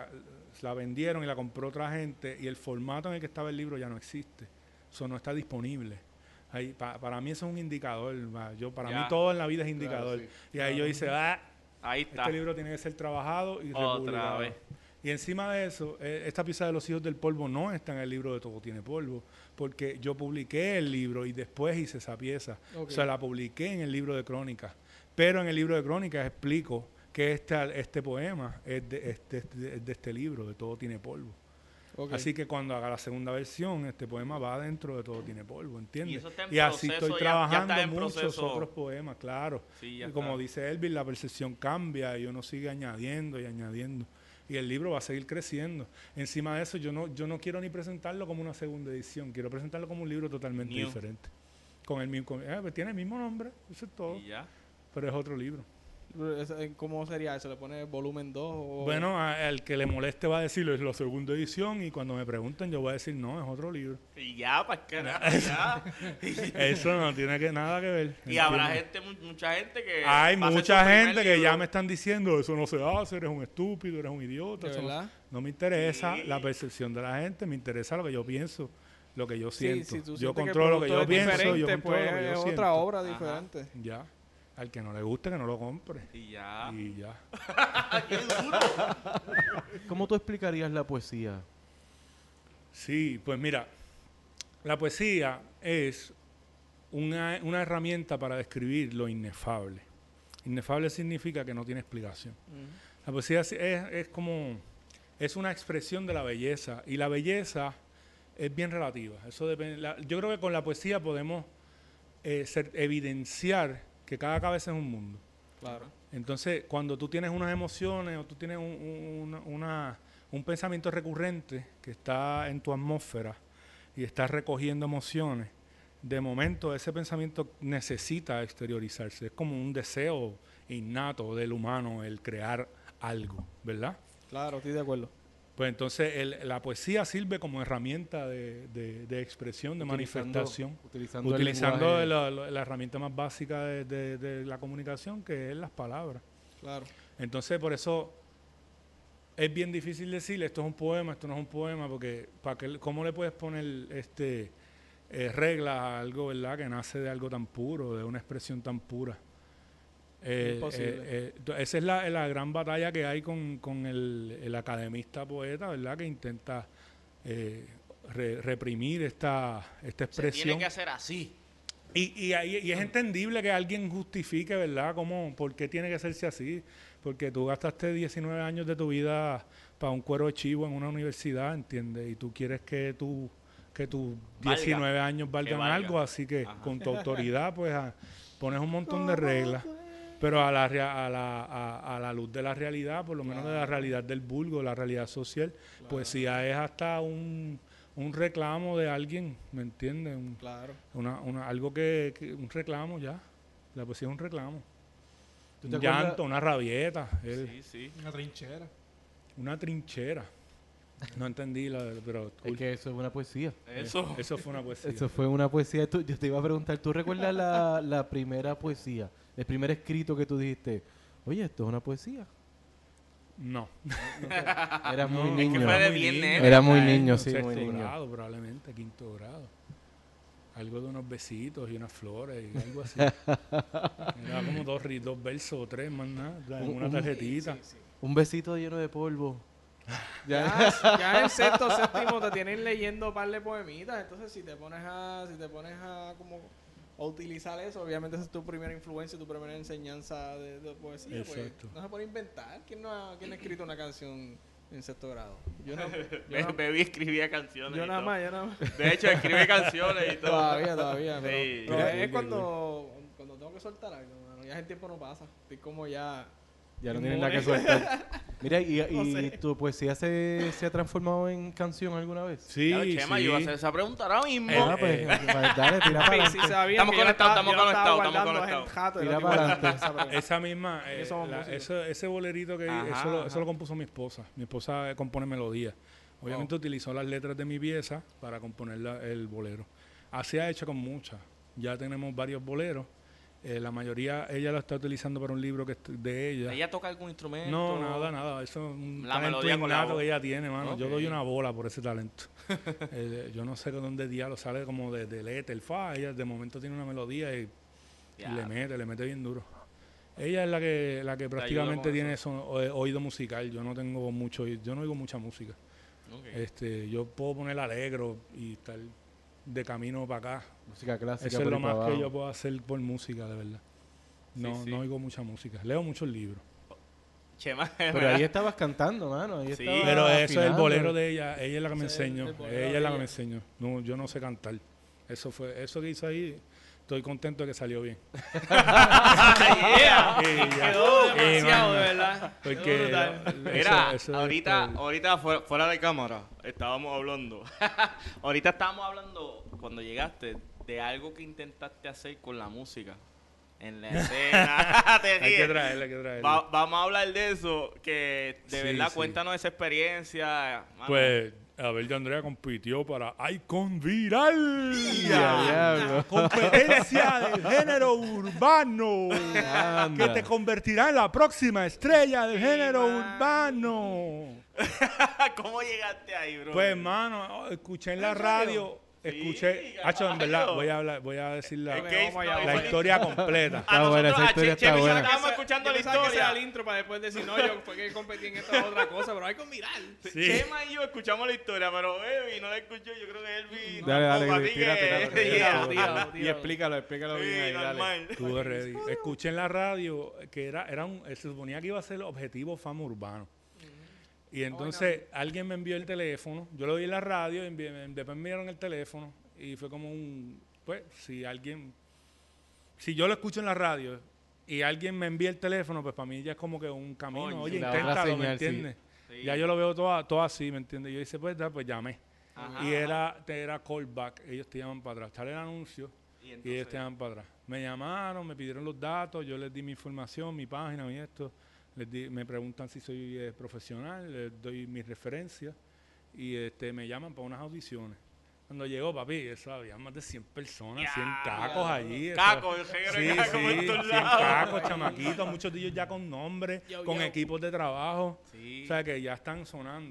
Speaker 6: la vendieron y la compró otra gente y el formato en el que estaba el libro ya no existe. Eso no está disponible. Ahí, para mí eso es un indicador. Para
Speaker 1: Ya.
Speaker 6: mí todo en la vida es indicador.
Speaker 7: sí.
Speaker 6: Y ahí yo hice,
Speaker 1: Ahí está.
Speaker 6: este libro tiene que ser trabajado y
Speaker 1: Otra
Speaker 6: republicado.
Speaker 1: vez.
Speaker 6: Y encima de eso, esta pieza de Los Hijos del Polvo no está en el libro de Todo tiene polvo, porque yo publiqué el libro y después hice esa pieza.
Speaker 5: Ok.
Speaker 6: O sea, la publiqué en el libro de crónicas. Pero en el libro de crónicas explico que este poema es de este libro, de Todo tiene polvo.
Speaker 5: Ok.
Speaker 6: Así que cuando haga la segunda versión, este poema va dentro de Todo tiene polvo, ¿entiendes?
Speaker 1: Y eso está en
Speaker 6: Y así
Speaker 1: proceso,
Speaker 6: estoy
Speaker 1: ya
Speaker 6: trabajando
Speaker 1: está en
Speaker 6: muchos
Speaker 1: proceso.
Speaker 6: otros poemas, claro.
Speaker 1: Sí, ya
Speaker 6: Y como
Speaker 1: está.
Speaker 6: dice Elvis, la percepción cambia y uno sigue añadiendo y añadiendo. Y el libro va a seguir creciendo. Encima de eso, yo no quiero ni presentarlo como una segunda edición, quiero presentarlo como un libro totalmente
Speaker 1: New.
Speaker 6: diferente. Con el mismo, pues tiene el mismo nombre, eso es todo,
Speaker 1: Y ya.
Speaker 6: pero es otro libro.
Speaker 5: ¿Cómo sería eso? ¿Le pone volumen 2 o...?
Speaker 6: Bueno, al que le moleste va a decirlo, es la segunda edición, y cuando me pregunten yo voy a decir, no, es otro libro.
Speaker 1: Y ya, para carajo, ya.
Speaker 6: Eso no tiene nada que ver.
Speaker 1: Y habrá
Speaker 6: ¿entiendes?
Speaker 1: mucha gente que...
Speaker 6: Hay
Speaker 1: va a hacer
Speaker 6: mucha
Speaker 1: su primer
Speaker 6: gente que
Speaker 1: libro.
Speaker 6: ya me están diciendo, eso no se hace, eres un estúpido, eres un idiota.
Speaker 5: ¿De
Speaker 6: eso
Speaker 5: verdad?
Speaker 6: no me interesa
Speaker 1: Sí.
Speaker 6: la percepción de la gente, me interesa lo que yo pienso, lo que yo
Speaker 5: Sí,
Speaker 6: siento.
Speaker 5: si tú
Speaker 6: yo
Speaker 5: sientes que el
Speaker 6: controlo lo que
Speaker 5: producto
Speaker 6: yo
Speaker 5: es
Speaker 6: pienso, yo
Speaker 5: diferente,
Speaker 6: controlo
Speaker 5: pues
Speaker 6: lo que yo
Speaker 5: es
Speaker 6: siento.
Speaker 5: otra obra
Speaker 1: Ajá.
Speaker 5: diferente.
Speaker 6: Ya. Al que no le guste, que no lo compre.
Speaker 1: Y ya.
Speaker 6: Y ya.
Speaker 1: ¡Qué duro!
Speaker 7: ¿Cómo tú explicarías la poesía?
Speaker 6: Sí, pues mira, la poesía es una herramienta para describir lo inefable. Inefable significa que no tiene explicación. La poesía es como, es una expresión de la belleza, y la belleza es bien relativa. Eso depende. Yo creo que con la poesía podemos evidenciar que cada cabeza es un mundo.
Speaker 5: Claro.
Speaker 6: Entonces, cuando tú tienes unas emociones o tú tienes un pensamiento recurrente que está en tu atmósfera y estás recogiendo emociones, de momento ese pensamiento necesita exteriorizarse. Es como un deseo innato del humano el crear algo, ¿verdad?
Speaker 5: Claro, estoy de acuerdo.
Speaker 6: Pues entonces la poesía sirve como herramienta de expresión, de manifestación.
Speaker 7: Utilizando,
Speaker 6: Utilizando
Speaker 7: el lenguaje.
Speaker 6: la herramienta más básica de la comunicación, que es las palabras.
Speaker 5: Claro.
Speaker 6: Entonces, por eso es bien difícil decir esto es un poema, esto no es un poema, porque ¿cómo le puedes poner reglas a algo, ¿verdad? Que nace de algo tan puro, de una expresión tan pura.
Speaker 5: Imposible.
Speaker 6: Esa es la gran batalla que hay con el academista poeta, ¿verdad? Que intenta reprimir esta
Speaker 1: Se
Speaker 6: expresión.
Speaker 1: tiene que hacer así.
Speaker 6: Y es entendible que alguien justifique, ¿verdad? ¿Por qué tiene que hacerse así? Porque tú gastaste 19 años de tu vida para un cuero de chivo en una universidad, ¿entiendes? Y tú quieres que tus 19 años valgan
Speaker 1: valga.
Speaker 6: algo, así que
Speaker 1: Ajá.
Speaker 6: con tu autoridad, pues pones un montón de reglas. Pero a la luz de la realidad, por lo menos de la realidad del vulgo, la realidad social, poesía es hasta un reclamo de alguien, ¿me entiendes?
Speaker 5: Claro.
Speaker 6: Algo un reclamo ya. La poesía es un reclamo.
Speaker 7: ¿Tú te
Speaker 6: Un
Speaker 7: acuerdas?
Speaker 6: llanto, una rabieta,
Speaker 1: Sí, sí.
Speaker 2: Una trinchera.
Speaker 6: una trinchera. No entendí, pero
Speaker 7: Es que eso es una poesía.
Speaker 1: Eso.
Speaker 6: fue una poesía.
Speaker 7: Eso fue una poesía. Yo te iba a preguntar, ¿tú recuerdas la primera poesía? El primer escrito que tú dijiste, oye, esto es una poesía.
Speaker 6: No.
Speaker 7: Eras muy
Speaker 6: No,
Speaker 7: niño.
Speaker 1: Es que fue de
Speaker 6: Muy
Speaker 1: bien
Speaker 6: niño.
Speaker 1: nene.
Speaker 7: Era muy
Speaker 1: ¿sabes?
Speaker 7: niño, sí,
Speaker 6: Sexto
Speaker 7: muy niño.
Speaker 6: grado, probablemente, quinto grado. Algo de unos besitos y unas flores y algo así. Era como dos versos o tres, más nada, en una tarjetita.
Speaker 7: Un besito lleno de polvo.
Speaker 5: Ya en sexto, séptimo te tienen leyendo un par de poemitas. Entonces, si te pones a como a utilizar eso, obviamente esa es tu primera influencia, tu primera enseñanza de poesía.
Speaker 6: Exacto.
Speaker 5: Pues, no se puede inventar. ¿Quién ha escrito una canción en sexto grado? Yo no.
Speaker 1: Bebí escribía canciones.
Speaker 5: Yo
Speaker 1: y
Speaker 5: nada
Speaker 1: todo.
Speaker 5: más, yo nada más.
Speaker 1: De hecho, escribe canciones y todo.
Speaker 5: Todavía. Pero,
Speaker 1: Sí.
Speaker 5: pero
Speaker 6: Mira,
Speaker 5: es cuando tengo que soltar algo, mano. Ya el tiempo no pasa. Estoy como ya.
Speaker 7: Ya no tienes nada que soltar. Mira, ¿y
Speaker 5: No sé.
Speaker 7: tu poesía se ha transformado en canción alguna vez?
Speaker 6: Sí,
Speaker 1: Claro, Chema,
Speaker 6: sí.
Speaker 1: yo iba a hacer esa pregunta ahora mismo.
Speaker 7: Ah, pues, dale, tira para
Speaker 5: Sí,
Speaker 7: adelante.
Speaker 5: sabían
Speaker 1: Estamos
Speaker 5: que yo
Speaker 1: conectados,
Speaker 5: estaba-
Speaker 1: estamos
Speaker 5: yo estaba
Speaker 1: conectados,
Speaker 5: guardando
Speaker 1: estamos
Speaker 5: en jato y
Speaker 7: Tira
Speaker 5: lo
Speaker 7: para
Speaker 5: estoy guardando
Speaker 7: adelante.
Speaker 5: esa pregunta.
Speaker 6: Esa misma,
Speaker 5: Que somos músicos.
Speaker 6: ese bolerito que
Speaker 1: Ajá,
Speaker 6: eso
Speaker 1: ajá.
Speaker 6: lo compuso mi esposa. Mi esposa compone melodías. Obviamente utilizó las letras de mi pieza para componer el bolero. Así ha hecho con muchas. Ya tenemos varios boleros. La mayoría ella lo está utilizando para un libro que es de ella.
Speaker 1: ¿Ella toca algún instrumento?
Speaker 6: No, nada. Eso es un
Speaker 1: La
Speaker 6: talento
Speaker 1: melodía con la
Speaker 6: innato
Speaker 1: voz.
Speaker 6: que ella tiene, mano. Yo
Speaker 1: Ok.
Speaker 6: doy una bola por ese talento. Yo no sé de dónde diablo sale como del éter. Ella de momento tiene una melodía y
Speaker 1: Ya.
Speaker 6: le mete bien duro. Ella es la que
Speaker 1: ayuda
Speaker 6: prácticamente
Speaker 1: con
Speaker 6: tiene oído musical. Yo no tengo mucho, yo no oigo mucha música.
Speaker 1: Ok.
Speaker 6: Yo puedo poner alegro y estar de camino para acá.
Speaker 7: Música clásica.
Speaker 6: Eso es
Speaker 7: por
Speaker 6: lo
Speaker 7: ahí para
Speaker 6: más que
Speaker 7: abajo.
Speaker 6: yo puedo hacer por música, de verdad. No,
Speaker 1: sí.
Speaker 6: no oigo mucha música. Leo muchos libros.
Speaker 1: Chema,
Speaker 7: Pero ahí estabas cantando, mano. Ahí
Speaker 1: Sí.
Speaker 7: estabas
Speaker 6: Pero eso es el
Speaker 7: afinando.
Speaker 6: bolero de ella. Ella es la que me
Speaker 5: Ese es
Speaker 6: enseñó.
Speaker 5: el bolero
Speaker 6: Ella
Speaker 5: de
Speaker 6: es la que
Speaker 5: ella.
Speaker 6: me enseñó. No, yo no sé cantar. Eso que hizo ahí. Estoy contento de que salió bien.
Speaker 1: Yeah.
Speaker 6: Y ya.
Speaker 1: Quedó
Speaker 6: Y,
Speaker 1: demasiado,
Speaker 6: mano,
Speaker 1: de verdad.
Speaker 6: Porque
Speaker 1: Quedó brutal.
Speaker 6: eso-
Speaker 1: Mira,
Speaker 6: eso es
Speaker 1: ahorita fuera de cámara, estábamos hablando. Ahorita estábamos hablando, cuando llegaste, de algo que intentaste hacer con la música. En la escena. Te
Speaker 6: hay que
Speaker 1: ríes.
Speaker 6: traerle.
Speaker 1: Vamos a hablar de eso, que de
Speaker 6: Sí,
Speaker 1: verdad
Speaker 6: sí.
Speaker 1: cuéntanos esa experiencia. mano.
Speaker 6: Pues Abel de Andrea compitió para Icon Viral.
Speaker 7: Ya, diablo.
Speaker 6: Competencia del género urbano.
Speaker 7: Anda.
Speaker 6: Que te convertirá en la próxima estrella del género
Speaker 1: man.
Speaker 6: urbano.
Speaker 1: ¿Cómo llegaste ahí, bro?
Speaker 6: Pues, hermano, escuché en la radio. Escuché, en verdad, voy a decir la historia completa.
Speaker 7: Está buena, esa historia está buena.
Speaker 1: Estábamos escuchando la
Speaker 5: Yo pensaba que ese era
Speaker 1: historia.
Speaker 5: el intro para después decir, no, yo fue que competí en esta otra cosa, pero hay con viral.
Speaker 6: Sí.
Speaker 1: Chema y yo escuchamos la historia, pero Elvi no la escuchó. Yo creo que Elvi.
Speaker 7: Dale,
Speaker 1: tampoco, así
Speaker 7: tírate,
Speaker 1: que-
Speaker 7: tírate.
Speaker 1: Yeah.
Speaker 7: Y explícalo
Speaker 1: Sí,
Speaker 7: bien ahí, dale.
Speaker 1: normal.
Speaker 6: Estuve ready. Escuché en la radio que se suponía que iba a ser objetivo fama urbano. Y entonces alguien me envió el teléfono, yo lo vi en la radio, después me enviaron el teléfono y fue como pues si yo lo escucho en la radio y alguien me envía el teléfono, pues para mí ya es como que un camino,
Speaker 1: Coño,
Speaker 6: oye,
Speaker 7: la otra
Speaker 6: inténtalo, ¿me
Speaker 7: señal, sí.
Speaker 6: entiendes?
Speaker 1: Sí.
Speaker 6: Ya yo lo veo todo así, ¿me entiendes? Yo hice, pues llamé.
Speaker 1: Ajá,
Speaker 6: Y
Speaker 1: ajá.
Speaker 6: era callback, ellos te llaman para atrás, sale el anuncio.
Speaker 1: Y
Speaker 6: Y ellos
Speaker 1: entonces,
Speaker 6: te llaman para atrás. Me llamaron, me pidieron los datos, yo les di mi información, mi página y esto. Me preguntan si soy profesional, les doy mis referencias y me llaman para unas audiciones. Cuando llegó, papi, eso había más de 100 personas,
Speaker 1: Ya,
Speaker 6: 100 cacos allí. eso-
Speaker 1: Caco, el género
Speaker 6: Sí,
Speaker 1: de caco por
Speaker 6: sí,
Speaker 1: todos
Speaker 6: 100
Speaker 1: lados.
Speaker 6: cacos, chamaquitos, muchos de ellos ya con nombre,
Speaker 5: Yo,
Speaker 6: con
Speaker 5: yo.
Speaker 6: equipos de trabajo.
Speaker 1: Sí.
Speaker 6: O sea, que ya están sonando.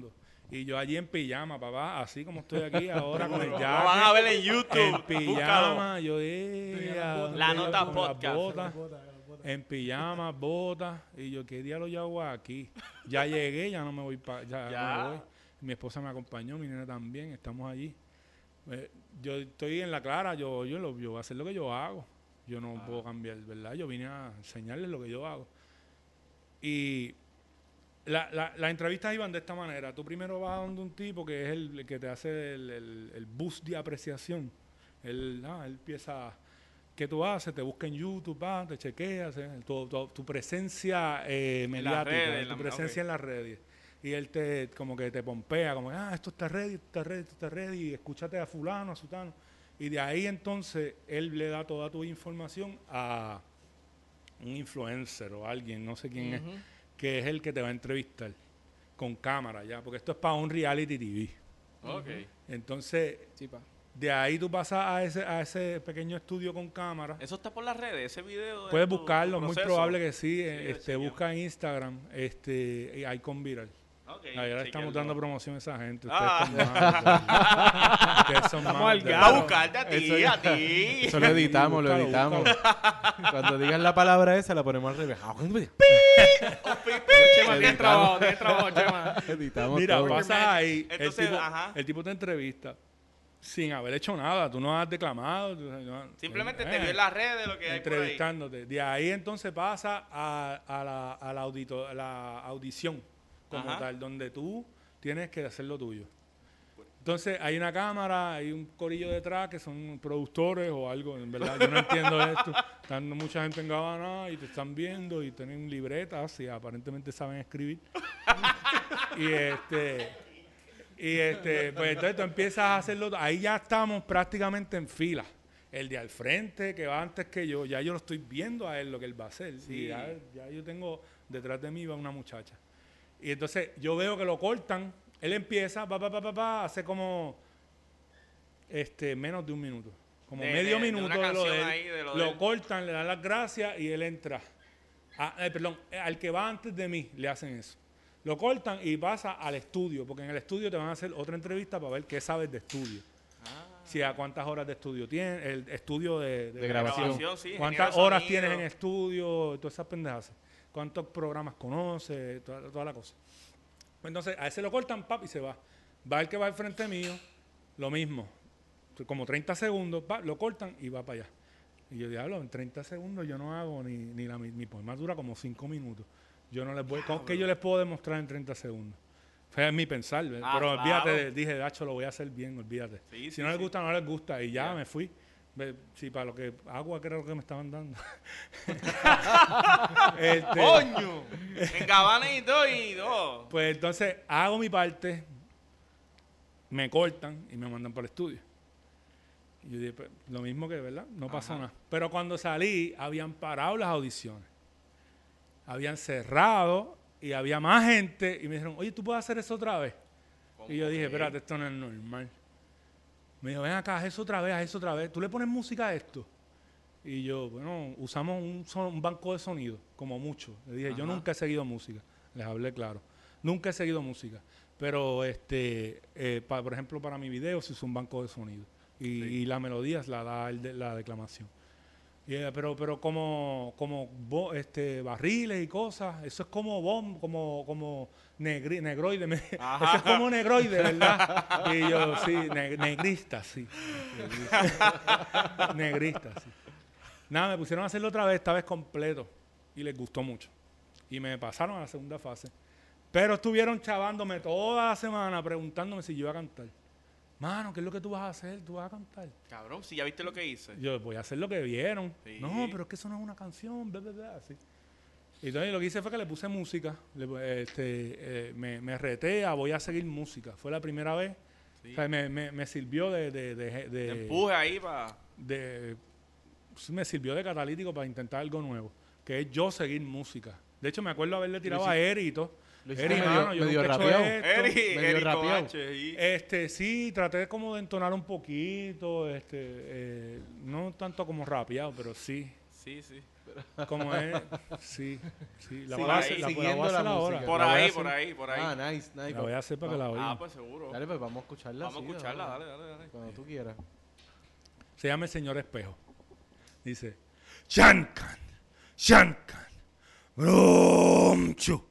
Speaker 6: Y yo allí en pijama, papá, así como estoy aquí ahora con el
Speaker 1: Lo
Speaker 6: jacket.
Speaker 1: van a ver en YouTube.
Speaker 6: En pijama, yo
Speaker 1: La nota
Speaker 6: con
Speaker 1: podcast.
Speaker 6: las botas, en pijama, botas, y yo, ¿qué diablo yo hago aquí? Ya llegué, ya no me voy para,
Speaker 1: Ya.
Speaker 6: me voy. Mi esposa me acompañó, mi nena también, estamos allí. Yo estoy en la clara, yo voy a hacer lo que yo hago. Yo no puedo cambiar, ¿verdad? Yo vine a enseñarles lo que yo hago. Y las entrevistas iban de esta manera. Tú primero vas a donde un tipo que es el que te hace el boost de apreciación. Él empieza, ¿qué tú haces? Te busca en YouTube, te chequeas, tu presencia mediática,
Speaker 1: redes,
Speaker 6: tu presencia en las redes. Y él como que te pompea, como, esto está ready, esto está ready, esto está ready, y escúchate a fulano, a sutano. Y de ahí entonces él le da toda tu información a un influencer o alguien, no sé quién es, que es el que te va a entrevistar con cámara ya, porque esto es para un reality TV.
Speaker 1: Ok.
Speaker 6: Entonces,
Speaker 5: Sí, pa.
Speaker 6: de ahí tú pasas a ese pequeño estudio con cámara.
Speaker 1: Eso está por las redes, ese video. de
Speaker 6: Puedes
Speaker 1: tu-
Speaker 6: buscarlo,
Speaker 1: tu
Speaker 6: es muy
Speaker 1: proceso.
Speaker 6: probable que sí.
Speaker 1: sí,
Speaker 6: Busca en Instagram, Icon Viral.
Speaker 1: Ok,
Speaker 6: Ahora estamos
Speaker 1: chequenlo.
Speaker 6: dando promoción a esa gente.
Speaker 1: Ah.
Speaker 6: Ustedes son
Speaker 5: Estamos
Speaker 6: malos,
Speaker 5: al
Speaker 6: de
Speaker 1: Va a
Speaker 5: garo.
Speaker 6: verdad.
Speaker 1: buscarte a ti, a ti.
Speaker 7: Eso lo editamos, lo
Speaker 6: Búscalo,
Speaker 7: editamos. Cuando digan la palabra esa, la ponemos al revés.
Speaker 5: Chema, tienes trabajo, Chema.
Speaker 7: Editamos
Speaker 6: Mira,
Speaker 7: todo.
Speaker 6: pasas ahí,
Speaker 1: Entonces, ajá.
Speaker 6: el tipo te entrevista sin haber hecho nada. Tú no has declamado.
Speaker 1: Simplemente te vio en las redes lo que hay por ahí.
Speaker 6: entrevistándote. De ahí entonces pasa a la audición como
Speaker 1: Ajá.
Speaker 6: tal, donde tú tienes que hacer lo tuyo. Entonces hay una cámara, hay un corillo detrás que son productores o algo, en verdad yo no entiendo esto. Están mucha gente en Gabana y te están viendo y tienen libretas y aparentemente saben escribir. Pues entonces tú empiezas a hacerlo, ahí ya estamos prácticamente en fila. El de al frente que va antes que yo, ya yo lo estoy viendo a él lo que él va a hacer.
Speaker 1: Sí.
Speaker 6: Y ya yo tengo, detrás de mí va una muchacha. Y entonces yo veo que lo cortan, él empieza, hace como menos de un minuto. Como medio
Speaker 1: de
Speaker 6: minuto
Speaker 1: una
Speaker 6: de lo de
Speaker 1: canción
Speaker 6: él.
Speaker 1: ahí, de lo de
Speaker 6: Lo
Speaker 1: él.
Speaker 6: cortan, le dan las gracias y él entra. Al que va antes de mí le hacen eso. Lo cortan y pasa al estudio, porque en el estudio te van a hacer otra entrevista para ver qué sabes de estudio. Si a cuántas horas de estudio tienes, el estudio de
Speaker 7: grabación.
Speaker 1: Sí, ingeniero
Speaker 6: cuántas
Speaker 1: de
Speaker 6: horas
Speaker 1: sonido.
Speaker 6: tienes en estudio, todas esas pendejas. Cuántos programas conoces, toda la cosa. Entonces, a ese lo cortan, y se va. Va el que va al frente mío, lo mismo. Como 30 segundos, lo cortan y va para allá. Y yo diablo, en 30 segundos yo no hago mi poema dura como 5 minutos. Yo no les voy, ¿qué yo les puedo demostrar en 30 segundos? Fue mi pensar, ¿ves?
Speaker 1: Ah,
Speaker 6: Pero
Speaker 1: claro.
Speaker 6: olvídate, dije, Dacho, lo voy a hacer bien, olvídate.
Speaker 1: Sí,
Speaker 6: si
Speaker 1: sí,
Speaker 6: no les
Speaker 1: sí.
Speaker 6: gusta, no les gusta. Y ya
Speaker 1: Ya.
Speaker 6: me fui. Sí, para lo que agua creo que me estaban dando.
Speaker 1: ¡Coño! En Gabana y todo.
Speaker 6: Pues entonces hago mi parte, me cortan y me mandan para el estudio. Y yo dije, pues, lo mismo que, ¿verdad? No pasó nada. Pero cuando salí, habían parado las audiciones. Habían cerrado y había más gente. Y me dijeron, oye, ¿tú puedes hacer eso otra vez? Y yo dije, espérate, esto no es normal. Me dijo, ven acá, haz eso otra vez, haz eso otra vez. ¿Tú le pones música a esto? Y yo, bueno, usamos un banco de sonido, como mucho. Le dije, yo nunca he seguido música. Les hablé claro. Nunca he seguido música. Pero, por ejemplo, para mi video se usa un banco de sonido. Y la melodía la da la declamación. Pero como barriles y cosas, eso es como como negroide. Eso es como negroide, ¿verdad? Y yo, sí, negrista, sí. Negrista, sí. Nada, me pusieron a hacerlo otra vez, esta vez completo. Y les gustó mucho. Y me pasaron a la segunda fase. Pero estuvieron chavándome toda la semana preguntándome si yo iba a cantar. Mano, ¿qué es lo que tú vas a hacer? ¿Tú vas a cantar?
Speaker 1: Cabrón, si ya viste lo que hice.
Speaker 6: Yo voy a hacer lo que vieron.
Speaker 1: Sí.
Speaker 6: No, pero es que eso no es una canción, así. Y entonces lo que hice fue que le puse música. Me reté a voy a seguir música. Fue la primera vez.
Speaker 1: Sí.
Speaker 6: O sea, me sirvió
Speaker 1: Te empuje ahí para...
Speaker 6: me sirvió de catalítico para intentar algo nuevo. Que es yo seguir música. De hecho, me acuerdo haberle tirado a Eri y todo.
Speaker 7: Lo hiciste
Speaker 6: Eri,
Speaker 7: medio-
Speaker 6: mano, yo
Speaker 7: medio
Speaker 6: nunca he hecho
Speaker 7: rapeado.
Speaker 6: esto.
Speaker 7: Medio
Speaker 1: Eric con
Speaker 7: rapeado.
Speaker 1: H, y-
Speaker 6: Sí, traté como de entonar un poquito, no tanto como rapeado, pero sí.
Speaker 1: Sí, sí.
Speaker 6: Como es, sí. La
Speaker 1: Sí,
Speaker 6: voy a
Speaker 1: ahí,
Speaker 6: hacer, la
Speaker 7: siguiendo
Speaker 6: voy a hacer
Speaker 7: la
Speaker 6: ahora.
Speaker 7: música.
Speaker 1: Por
Speaker 6: La voy a
Speaker 1: ahí,
Speaker 6: hacer-
Speaker 1: por ahí, por ahí.
Speaker 7: Ah, nice, nice.
Speaker 6: La voy a hacer para que la
Speaker 1: Ah,
Speaker 6: oigan.
Speaker 1: pues seguro.
Speaker 7: Dale, pues vamos a escucharla.
Speaker 1: Vamos a
Speaker 7: sí,
Speaker 1: escucharla,
Speaker 7: ahora.
Speaker 1: dale.
Speaker 7: Cuando tú quieras.
Speaker 6: Se llama el señor Espejo. Dice, Shankan, Shankan, Gromchu,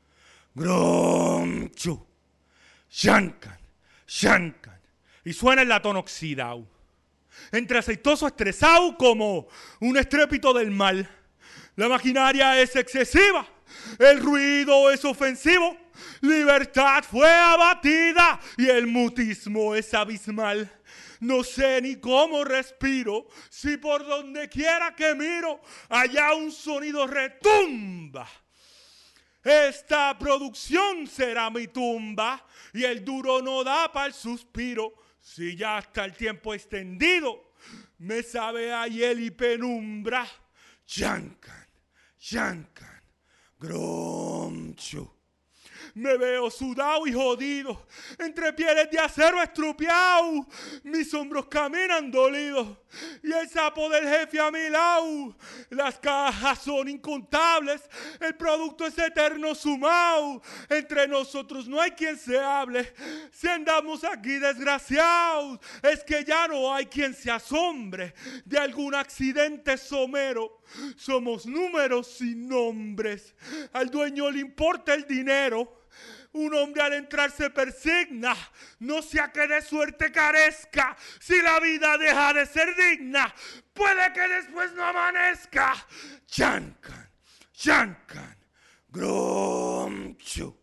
Speaker 6: Gromchu, Shankan, Shankan. Y suena el latón oxidado. Entre aceitoso estresado como un estrépito del mal. La maquinaria es excesiva, el ruido es ofensivo, libertad fue abatida y el mutismo es abismal. No sé ni cómo respiro, si por donde quiera que miro, allá un sonido retumba. Esta producción será mi tumba y el duro no da para el suspiro. Si ya está el tiempo extendido, me sabe a hiel y penumbra. Shankan, Shankan, Gromchu. Me veo sudado y jodido, entre pieles de acero estrupiado. Mis hombros caminan dolidos y el sapo del jefe a mi lado. Las cajas son incontables, el producto es eterno sumado. Entre nosotros no hay quien se hable, si andamos aquí desgraciados. Es que ya no hay quien se asombre de algún accidente somero. Somos números sin nombres, al dueño le importa el dinero. Un hombre al entrar se persigna, no sea que de suerte carezca. Si la vida deja de ser digna, puede que después no amanezca. Shankan, Shankan, Gromchu,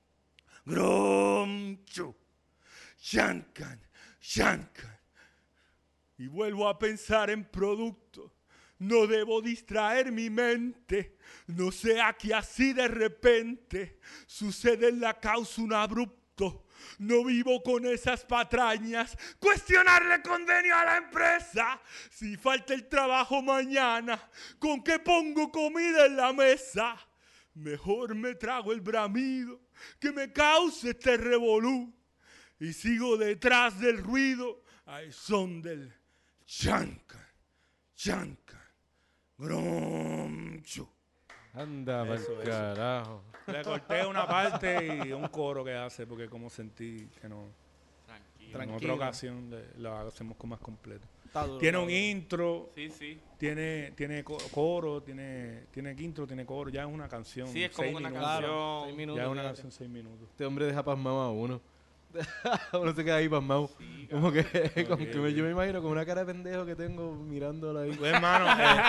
Speaker 6: Gromchu, Shankan, Shankan. Y vuelvo a pensar en producto. No debo distraer mi mente, no sea que así de repente sucede en la causa un abrupto. No vivo con esas patrañas, cuestionarle convenio a la empresa. Si falta el trabajo mañana, ¿con qué pongo comida en la mesa? Mejor me trago el bramido que me cause este revolú y sigo detrás del ruido al son del Shankan, Shankan. Gromchu.
Speaker 7: Anda, pa'l
Speaker 6: Eso.
Speaker 7: carajo.
Speaker 6: Le corté una parte y un coro que hace porque como sentí que no.
Speaker 1: Tranquilo.
Speaker 6: En otra ocasión lo hacemos con más completo.
Speaker 5: Está duro,
Speaker 6: Tiene
Speaker 5: está
Speaker 6: un
Speaker 5: duro.
Speaker 6: intro,
Speaker 1: Sí.
Speaker 6: tiene coro, tiene intro, tiene coro. Ya es una canción.
Speaker 1: Sí, es como
Speaker 6: 6
Speaker 1: una
Speaker 6: minutos.
Speaker 5: Claro, 6
Speaker 1: canción.
Speaker 5: minutos,
Speaker 6: Ya es una
Speaker 5: fíjate.
Speaker 6: canción 6 minutos.
Speaker 7: Este hombre deja pasmado a uno. Uno se queda ahí pasmado. Como que, yo me imagino con una cara de pendejo que tengo mirándolo ahí.
Speaker 6: Pues hermano,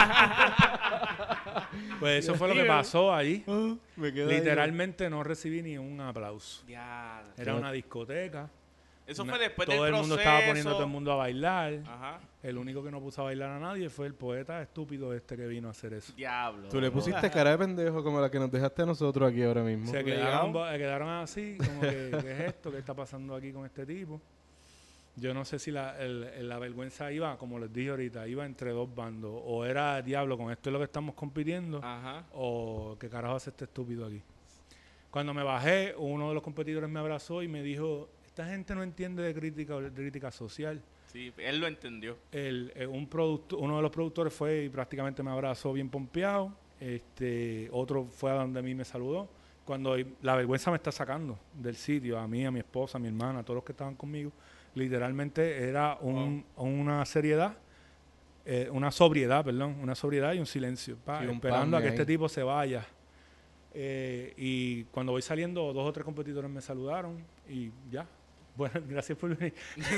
Speaker 6: pues eso fue lo que pasó allí.
Speaker 7: Me quedo ahí,
Speaker 6: Literalmente no recibí ni un aplauso.
Speaker 1: Ya.
Speaker 6: Era una discoteca.
Speaker 1: Eso fue después del
Speaker 6: Todo el
Speaker 1: proceso.
Speaker 6: mundo estaba poniendo a todo el mundo a bailar.
Speaker 1: Ajá.
Speaker 6: El único que no puso a bailar a nadie fue el poeta estúpido este que vino a hacer eso.
Speaker 1: Diablo.
Speaker 7: Tú le pusiste cara de pendejo como la que nos dejaste a nosotros aquí ahora mismo.
Speaker 6: Se quedaron así, como que, ¿qué es esto? ¿Qué está pasando aquí con este tipo? Yo no sé si la vergüenza iba, como les dije ahorita, iba entre dos bandos. O era, diablo, con esto es lo que estamos compitiendo,
Speaker 1: Ajá.
Speaker 6: o qué carajo hace este estúpido aquí. Cuando me bajé, uno de los competidores me abrazó y me dijo, esta gente no entiende de crítica social.
Speaker 1: Sí, él lo entendió.
Speaker 6: Uno de los productores fue y prácticamente me abrazó bien pompeado. Otro fue a donde a mí me saludó. Cuando la vergüenza me está sacando del sitio, a mí, a mi esposa, a mi hermana, a todos los que estaban conmigo, literalmente era una seriedad, una sobriedad y un silencio,
Speaker 7: Sí, un
Speaker 6: esperando a que
Speaker 7: pan
Speaker 6: este
Speaker 7: ahí.
Speaker 6: tipo se vaya. Y cuando voy saliendo, 2 o 3 competidores me saludaron y ya. Bueno, gracias por venir.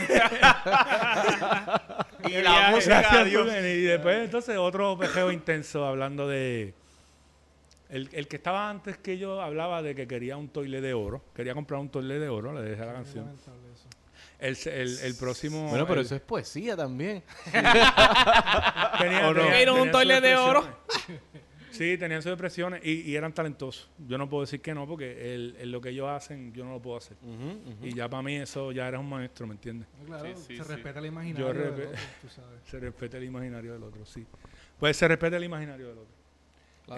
Speaker 1: Y la música,
Speaker 6: Gracias por
Speaker 1: Dios.
Speaker 6: venir. Y después, entonces, otro pejeo intenso hablando de... El que estaba antes que yo hablaba de que quería un toilet de oro. Quería comprar un toilet de oro, le dejé la
Speaker 2: Es
Speaker 6: canción.
Speaker 2: lamentable eso.
Speaker 6: El próximo...
Speaker 7: Bueno, pero
Speaker 6: el-
Speaker 7: eso es poesía también.
Speaker 6: tenía-
Speaker 7: ¿O no?
Speaker 6: tenía-
Speaker 5: Era un
Speaker 6: tenían
Speaker 5: toilet
Speaker 6: sus
Speaker 5: de oro.
Speaker 6: expresiones. Sí, tenían sus expresiones y eran talentosos. Yo no puedo decir que no, porque lo que ellos hacen, yo no lo puedo hacer. Y ya para mí eso ya eres un maestro, ¿me entiendes?
Speaker 2: No, claro,
Speaker 1: Sí, sí,
Speaker 2: se
Speaker 1: sí.
Speaker 2: respeta el imaginario
Speaker 6: Yo
Speaker 2: del
Speaker 6: respe-
Speaker 2: otro, tú sabes.
Speaker 6: Se respeta el imaginario del otro, sí. Pues se respeta el imaginario del otro.
Speaker 5: Claro.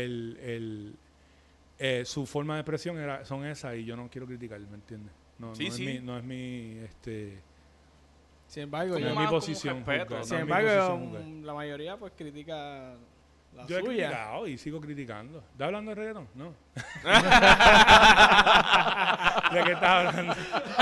Speaker 6: Su forma de expresión son esas y yo no quiero criticar, ¿me entiendes? No,
Speaker 1: Sí,
Speaker 6: no
Speaker 1: sí.
Speaker 6: Es no es mi
Speaker 5: Sin embargo,
Speaker 1: Como
Speaker 6: no es
Speaker 5: yo-
Speaker 6: mi
Speaker 1: más como
Speaker 6: posición
Speaker 1: respeto,
Speaker 6: juzgar,
Speaker 1: ¿no?
Speaker 5: sin
Speaker 6: no es mi
Speaker 5: embargo,
Speaker 6: posición juzgar.
Speaker 5: la mayoría pues critica La
Speaker 6: Yo he
Speaker 5: suya.
Speaker 6: criticado y sigo criticando. ¿Estás hablando de reggaetón? No. ¿De qué estás hablando?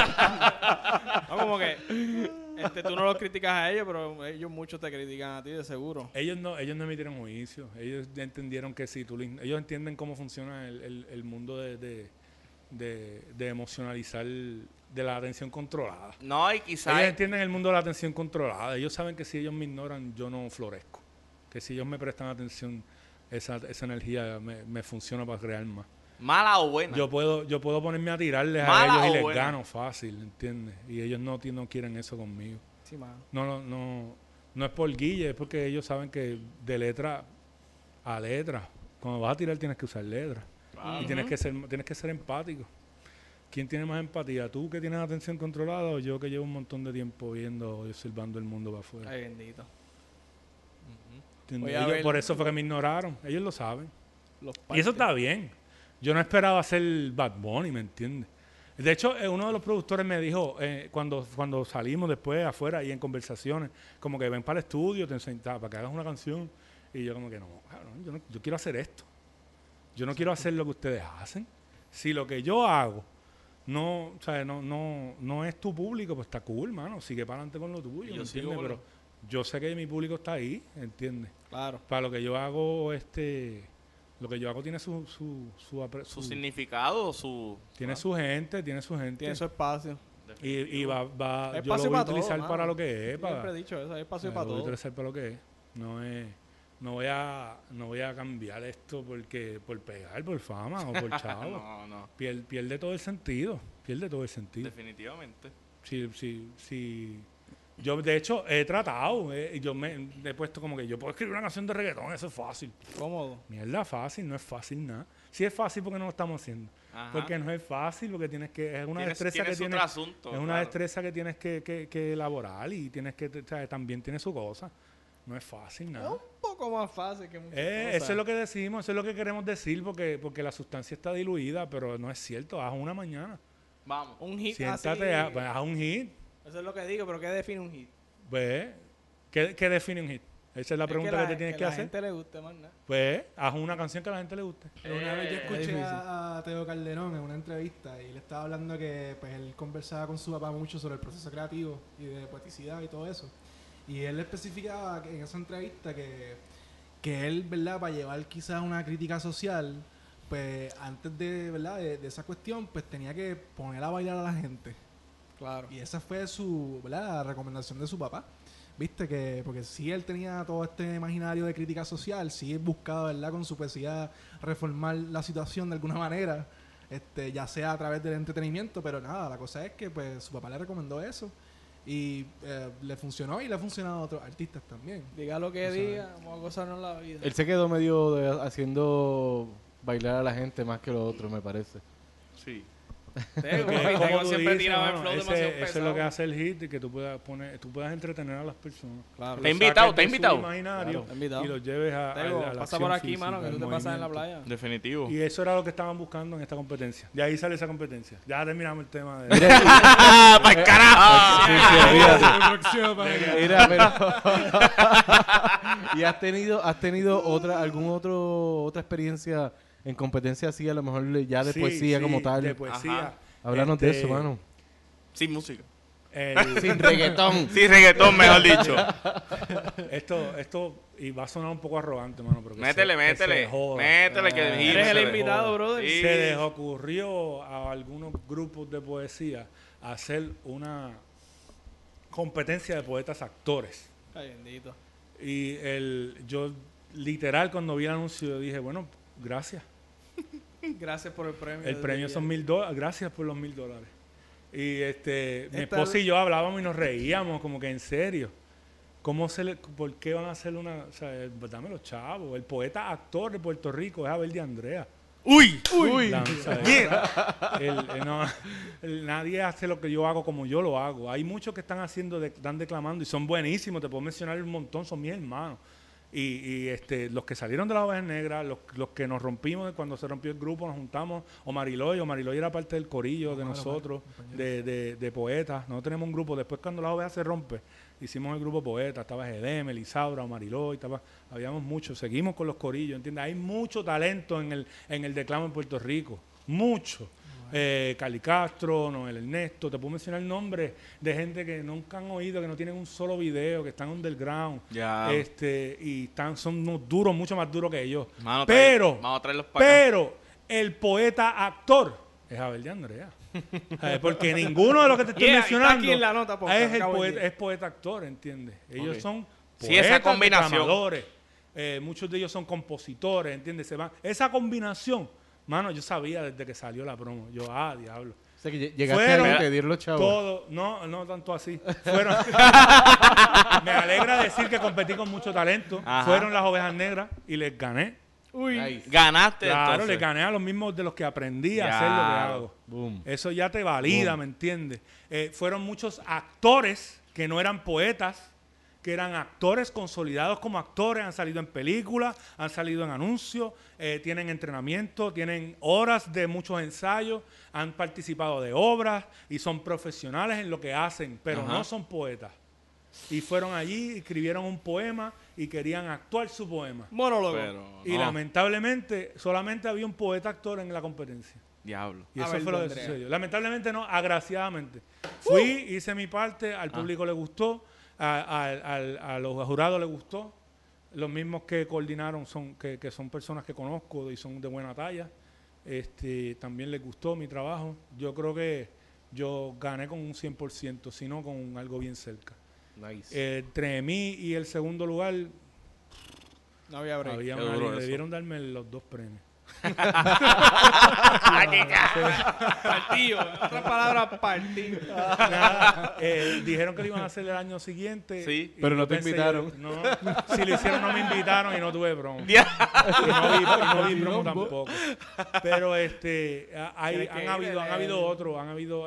Speaker 5: No, como que tú no los criticas a ellos, pero ellos muchos te critican a ti, de seguro.
Speaker 6: Ellos no emitieron juicio. Ellos ya entendieron que si ellos entienden cómo funciona el mundo de emocionalizar, de la atención controlada.
Speaker 1: No, y
Speaker 6: Ellos
Speaker 1: quizás...
Speaker 6: entienden el mundo de la atención controlada. Ellos saben que si ellos me ignoran, yo no florezco. Que si ellos me prestan atención, esa energía me funciona para crear más.
Speaker 1: Mala o buena.
Speaker 6: Yo puedo ponerme a tirarles a
Speaker 1: Mala
Speaker 6: ellos y
Speaker 1: o
Speaker 6: les
Speaker 1: buena.
Speaker 6: gano fácil, ¿entiendes? Y ellos no quieren eso conmigo.
Speaker 5: Sí, mano.
Speaker 6: No es por guille, es porque ellos saben que de letra a letra, cuando vas a tirar tienes que usar letra. Y tienes que ser empático. ¿Quién tiene más empatía? ¿Tú que tienes atención controlada o yo que llevo un montón de tiempo viendo y observando el mundo para afuera?
Speaker 5: Ay, bendito.
Speaker 6: ¿Entiendes?
Speaker 5: voy a
Speaker 6: Ellos,
Speaker 5: ver-
Speaker 6: por eso fue que me ignoraron. Ellos lo saben.
Speaker 5: Los
Speaker 6: Y eso
Speaker 5: partes.
Speaker 6: está bien. Yo no esperaba ser Bad Bunny, ¿me entiendes? De hecho, uno de los productores me dijo, cuando salimos después afuera y en conversaciones, como que ven para el estudio, te enseñan para que hagas una canción. Y yo como que no, cabrón, yo quiero hacer esto. Yo no quiero hacer lo que ustedes hacen. Si lo que yo hago no es tu público, pues está cool, mano. Sigue para adelante con lo tuyo,
Speaker 1: Yo
Speaker 6: ¿me
Speaker 1: sigo
Speaker 6: entiendes?
Speaker 1: con
Speaker 6: Pero yo sé que mi público está ahí, ¿entiendes?
Speaker 5: Claro.
Speaker 6: Para lo que yo hago, lo que yo hago tiene su
Speaker 1: Su significado,
Speaker 6: tiene su gente, tiene su gente.
Speaker 5: Tiene su espacio.
Speaker 6: Y
Speaker 5: Hay
Speaker 6: yo lo
Speaker 5: espacio
Speaker 6: voy a
Speaker 5: para todo,
Speaker 6: utilizar
Speaker 5: mano.
Speaker 6: para lo que es.
Speaker 5: Siempre he dicho eso, hay espacio para
Speaker 6: Lo voy a
Speaker 5: todo.
Speaker 6: utilizar para lo que es. No voy a cambiar esto por pegar, por fama o por chavo.
Speaker 1: no,
Speaker 6: Pierde todo el sentido. Pierde todo el sentido.
Speaker 1: definitivamente.
Speaker 6: Si yo, de hecho, he tratado. Yo me he puesto como que yo puedo escribir una canción de reggaetón, eso es fácil.
Speaker 5: Cómodo.
Speaker 6: Mierda, fácil, no es fácil nada. Si es fácil porque no lo estamos haciendo.
Speaker 1: Ajá.
Speaker 6: Porque no es fácil, porque es una destreza que
Speaker 1: su
Speaker 6: tienes.
Speaker 1: trasunto,
Speaker 6: Es una
Speaker 1: claro.
Speaker 6: destreza que tienes que elaborar y tienes que, o sea, también tiene su cosa. No es fácil nada.
Speaker 5: Un poco más fácil que muchas cosas.
Speaker 6: Eso es lo que decimos, eso es lo que queremos decir porque la sustancia está diluida, pero no es cierto. Haz una mañana.
Speaker 1: Vamos.
Speaker 5: Un hit
Speaker 6: Siéntate,
Speaker 5: así.
Speaker 6: haz un hit.
Speaker 5: Eso es lo que digo, pero ¿qué define un hit?
Speaker 6: Pues, ¿qué define un hit? Esa es la pregunta que te tienes que
Speaker 5: a la
Speaker 6: hacer.
Speaker 5: gente le guste más nada.
Speaker 6: Pues, haz una canción que a la gente le guste.
Speaker 2: Una vez yo escuché
Speaker 5: difícil.
Speaker 2: a Teo Calderón en una entrevista y le estaba hablando que pues él conversaba con su papá mucho sobre el proceso creativo y de poeticidad y todo eso. Y él especificaba en esa entrevista que él, ¿verdad? Para llevar quizás una crítica social, pues antes de, ¿verdad? De esa cuestión, pues tenía que poner a bailar a la gente.
Speaker 5: Claro.
Speaker 2: Y esa fue su, ¿verdad? La recomendación de su papá. Viste que, porque si él tenía todo este imaginario de crítica social, sí buscaba, ¿verdad? Con su poesía reformar la situación de alguna manera, ya sea a través del entretenimiento, pero nada, la cosa es que pues su papá le recomendó eso y le funcionó y le ha funcionado a otros artistas también.
Speaker 5: Diga lo que
Speaker 2: O sea,
Speaker 5: diga, vamos a gozarnos la vida.
Speaker 7: Él se quedó medio haciendo bailar a la gente más que lo otro, me parece.
Speaker 1: Sí.
Speaker 5: Tego,
Speaker 6: Porque,
Speaker 5: papi,
Speaker 6: como
Speaker 5: Tego
Speaker 6: tú
Speaker 5: siempre
Speaker 6: dices,
Speaker 5: tiraba el
Speaker 6: mano,
Speaker 5: flow
Speaker 6: eso
Speaker 5: demasiado
Speaker 6: es lo
Speaker 5: pesado.
Speaker 6: que hace el hit, y que tú puedas entretener a las personas.
Speaker 5: Claro.
Speaker 1: Te
Speaker 6: Lo
Speaker 1: invitado,
Speaker 6: saques
Speaker 1: te
Speaker 6: de su
Speaker 1: invitado.
Speaker 6: imaginario
Speaker 5: Claro, te invitado.
Speaker 6: y los lleves a
Speaker 5: Tego,
Speaker 6: la
Speaker 5: pasa
Speaker 6: acción
Speaker 5: por aquí,
Speaker 6: física,
Speaker 5: mano, que
Speaker 6: al
Speaker 5: tú te pasas en la
Speaker 6: movimiento.
Speaker 5: playa.
Speaker 1: Definitivo.
Speaker 6: Y eso era lo que estaban buscando en esta competencia. De ahí sale esa competencia. Ya terminamos el tema de...
Speaker 1: ¡Para el carajo!
Speaker 7: Sí, sí, olvídate.
Speaker 2: Próximo para acá.
Speaker 7: Mira, pero ¿y has tenido otra experiencia en competencia así, a lo mejor ya de
Speaker 6: Sí,
Speaker 7: poesía
Speaker 6: sí,
Speaker 7: como tal?
Speaker 6: de poesía.
Speaker 1: Ajá.
Speaker 7: Háblanos de eso, mano.
Speaker 1: Sin música.
Speaker 6: Sin
Speaker 7: reggaetón.
Speaker 1: Sin reggaetón, mejor dicho.
Speaker 6: Esto, y va a sonar un poco arrogante, mano, pero que
Speaker 1: Métele,
Speaker 6: que se
Speaker 1: métele.
Speaker 6: joda.
Speaker 1: Métele que
Speaker 5: Eres el
Speaker 1: métele.
Speaker 5: invitado, brother.
Speaker 1: Sí.
Speaker 6: Se les ocurrió a algunos grupos de poesía hacer una competencia de poetas actores.
Speaker 5: Ay, bendito.
Speaker 6: Y yo literal cuando vi el anuncio yo dije, bueno, gracias.
Speaker 5: Gracias por el premio.
Speaker 6: El premio son $1,000, gracias por los $1,000. Y mi
Speaker 5: Esta-
Speaker 6: esposa y yo hablábamos y nos reíamos como que en serio. ¿Por qué van a hacer una, o sea, dame los chavos? El poeta actor de Puerto Rico es Abel de Andrea.
Speaker 1: ¡Uy!
Speaker 6: Nadie hace lo que yo hago como yo lo hago. Hay muchos que están haciendo, están declamando y son buenísimos. Te puedo mencionar un montón, son mis hermanos. Los que salieron de las Ovejas Negras, los que nos rompimos cuando se rompió el grupo, nos juntamos, Omariloy era parte del corillo de nosotros, de poetas. Nosotros tenemos un grupo, después cuando las Ovejas se rompe, hicimos el grupo poetas, estaba Edem, Elisaura, Omariloy, habíamos muchos, seguimos con los corillos, ¿entiendes? Hay mucho talento en el declamo en Puerto Rico, mucho. Cali Castro, Noel Ernesto, te puedo mencionar nombres de gente que nunca han oído, que no tienen un solo video, que están underground, y son unos duros, mucho más duros que ellos.
Speaker 1: Mano,
Speaker 6: pero
Speaker 1: vamos a traerlos para acá.
Speaker 6: pero el poeta actor es Abel de Andrea. Porque ninguno de los que te estoy mencionando
Speaker 5: está aquí en la nota,
Speaker 6: es poeta actor, ¿entiendes? Ellos son poetas,
Speaker 1: esa combinación.
Speaker 6: declamadores, muchos de ellos son compositores, ¿entiendes? Esa combinación. Mano, yo sabía desde que salió la promo. Yo, diablo.
Speaker 7: O sea, que llegaste a pedir los chavos.
Speaker 6: Todo, no tanto así. Fueron. Me alegra decir que competí con mucho talento.
Speaker 1: Ajá.
Speaker 6: Fueron las Ovejas Negras y les gané.
Speaker 5: Uy.
Speaker 7: Nice.
Speaker 1: Ganaste,
Speaker 6: Claro,
Speaker 1: entonces.
Speaker 6: les gané a los mismos de los que aprendí a hacer lo que hago.
Speaker 7: Boom.
Speaker 6: Eso ya te valida, ¿me entiendes? Fueron muchos actores que no eran poetas, que eran actores consolidados como actores, han salido en películas, han salido en anuncios, tienen entrenamiento, tienen horas de muchos ensayos, han participado de obras y son profesionales en lo que hacen, pero
Speaker 1: Ajá.
Speaker 6: no son poetas. Y fueron allí, escribieron un poema y querían actuar su poema.
Speaker 5: Monólogo.
Speaker 1: Pero,
Speaker 6: Y
Speaker 1: no.
Speaker 6: lamentablemente solamente había un poeta actor en la competencia.
Speaker 1: Diablo.
Speaker 6: Y eso
Speaker 5: Abel
Speaker 6: fue lo
Speaker 5: de
Speaker 6: que
Speaker 5: Andrea.
Speaker 6: sucedió. Lamentablemente no, agraciadamente. Fui, hice mi parte, al público le gustó, a los jurados les gustó. Los mismos que coordinaron que son personas que conozco y son de buena talla. También les gustó mi trabajo. Yo creo que yo gané con un 100%, sino con algo bien cerca.
Speaker 7: Nice.
Speaker 6: Entre mí y el segundo lugar,
Speaker 5: No había break.
Speaker 6: había
Speaker 1: Qué
Speaker 6: una
Speaker 1: duro
Speaker 6: línea.
Speaker 1: eso.
Speaker 6: Debieron darme los 2 premios.
Speaker 5: Partido. En otras palabras, partido.
Speaker 6: Nada, dijeron que lo iban a hacer el año siguiente.
Speaker 1: Sí.
Speaker 6: y
Speaker 7: Pero no
Speaker 6: yo
Speaker 7: te
Speaker 6: pensé,
Speaker 7: invitaron.
Speaker 6: No, si lo hicieron no me invitaron y no tuve promo.
Speaker 1: Dia-
Speaker 6: Y no vi promo
Speaker 7: No,
Speaker 6: tampoco. Pero
Speaker 5: Tienes que
Speaker 6: han habido
Speaker 5: ir,
Speaker 6: otros, han habido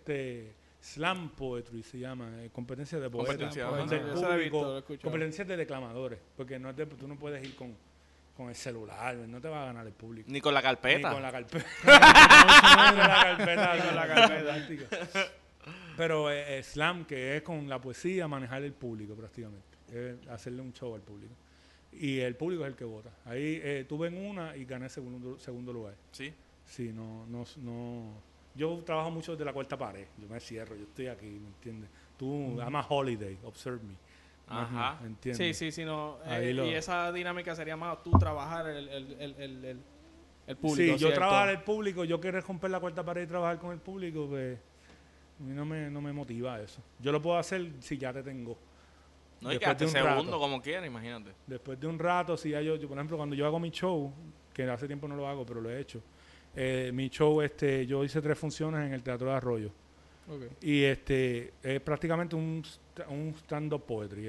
Speaker 6: slam poetry se llama, competencia de poetas.
Speaker 1: Competencia,
Speaker 6: donde
Speaker 1: ajá.
Speaker 6: el
Speaker 5: Yo se la he visto,
Speaker 6: público-
Speaker 5: lo he escuchado.
Speaker 6: competencias de declamadores, porque tú no puedes ir con el celular, no te va a ganar el público.
Speaker 1: Ni con la
Speaker 6: Ni
Speaker 1: carpeta.
Speaker 6: con la carpeta. Ni con la carpeta.
Speaker 5: Ni con la carpeta.
Speaker 6: Fantástica. Pero slam, que es con la poesía, manejar el público prácticamente. Hacerle un show al público. Y el público es el que vota. Ahí tuve en una y gané segundo lugar.
Speaker 1: Sí.
Speaker 6: Sí, no. Yo trabajo mucho desde la cuarta pared. Yo me cierro, yo estoy aquí, ¿me entiendes? Tú, I'm a holiday, observe me.
Speaker 1: Ajá.
Speaker 6: ¿Me entiendes?
Speaker 5: Sí, no.
Speaker 6: Ahí
Speaker 5: Y esa dinámica sería más tú trabajar el público.
Speaker 6: Sí, yo
Speaker 5: ¿cierto?
Speaker 6: trabajar el público, yo querer romper la cuarta pared y trabajar con el público, pues a mí no me motiva eso. Yo lo puedo hacer si ya te tengo.
Speaker 1: No, y
Speaker 6: Después
Speaker 1: que
Speaker 6: de
Speaker 1: hasta
Speaker 6: un
Speaker 1: segundo
Speaker 6: rato.
Speaker 1: como quiera, imagínate.
Speaker 6: Después de un rato, si ya yo, por ejemplo, cuando yo hago mi show, que hace tiempo no lo hago, pero lo he hecho, mi show, yo hice 3 funciones en el Teatro de Arroyo.
Speaker 5: Ok.
Speaker 6: Y es prácticamente un stand-up poetry.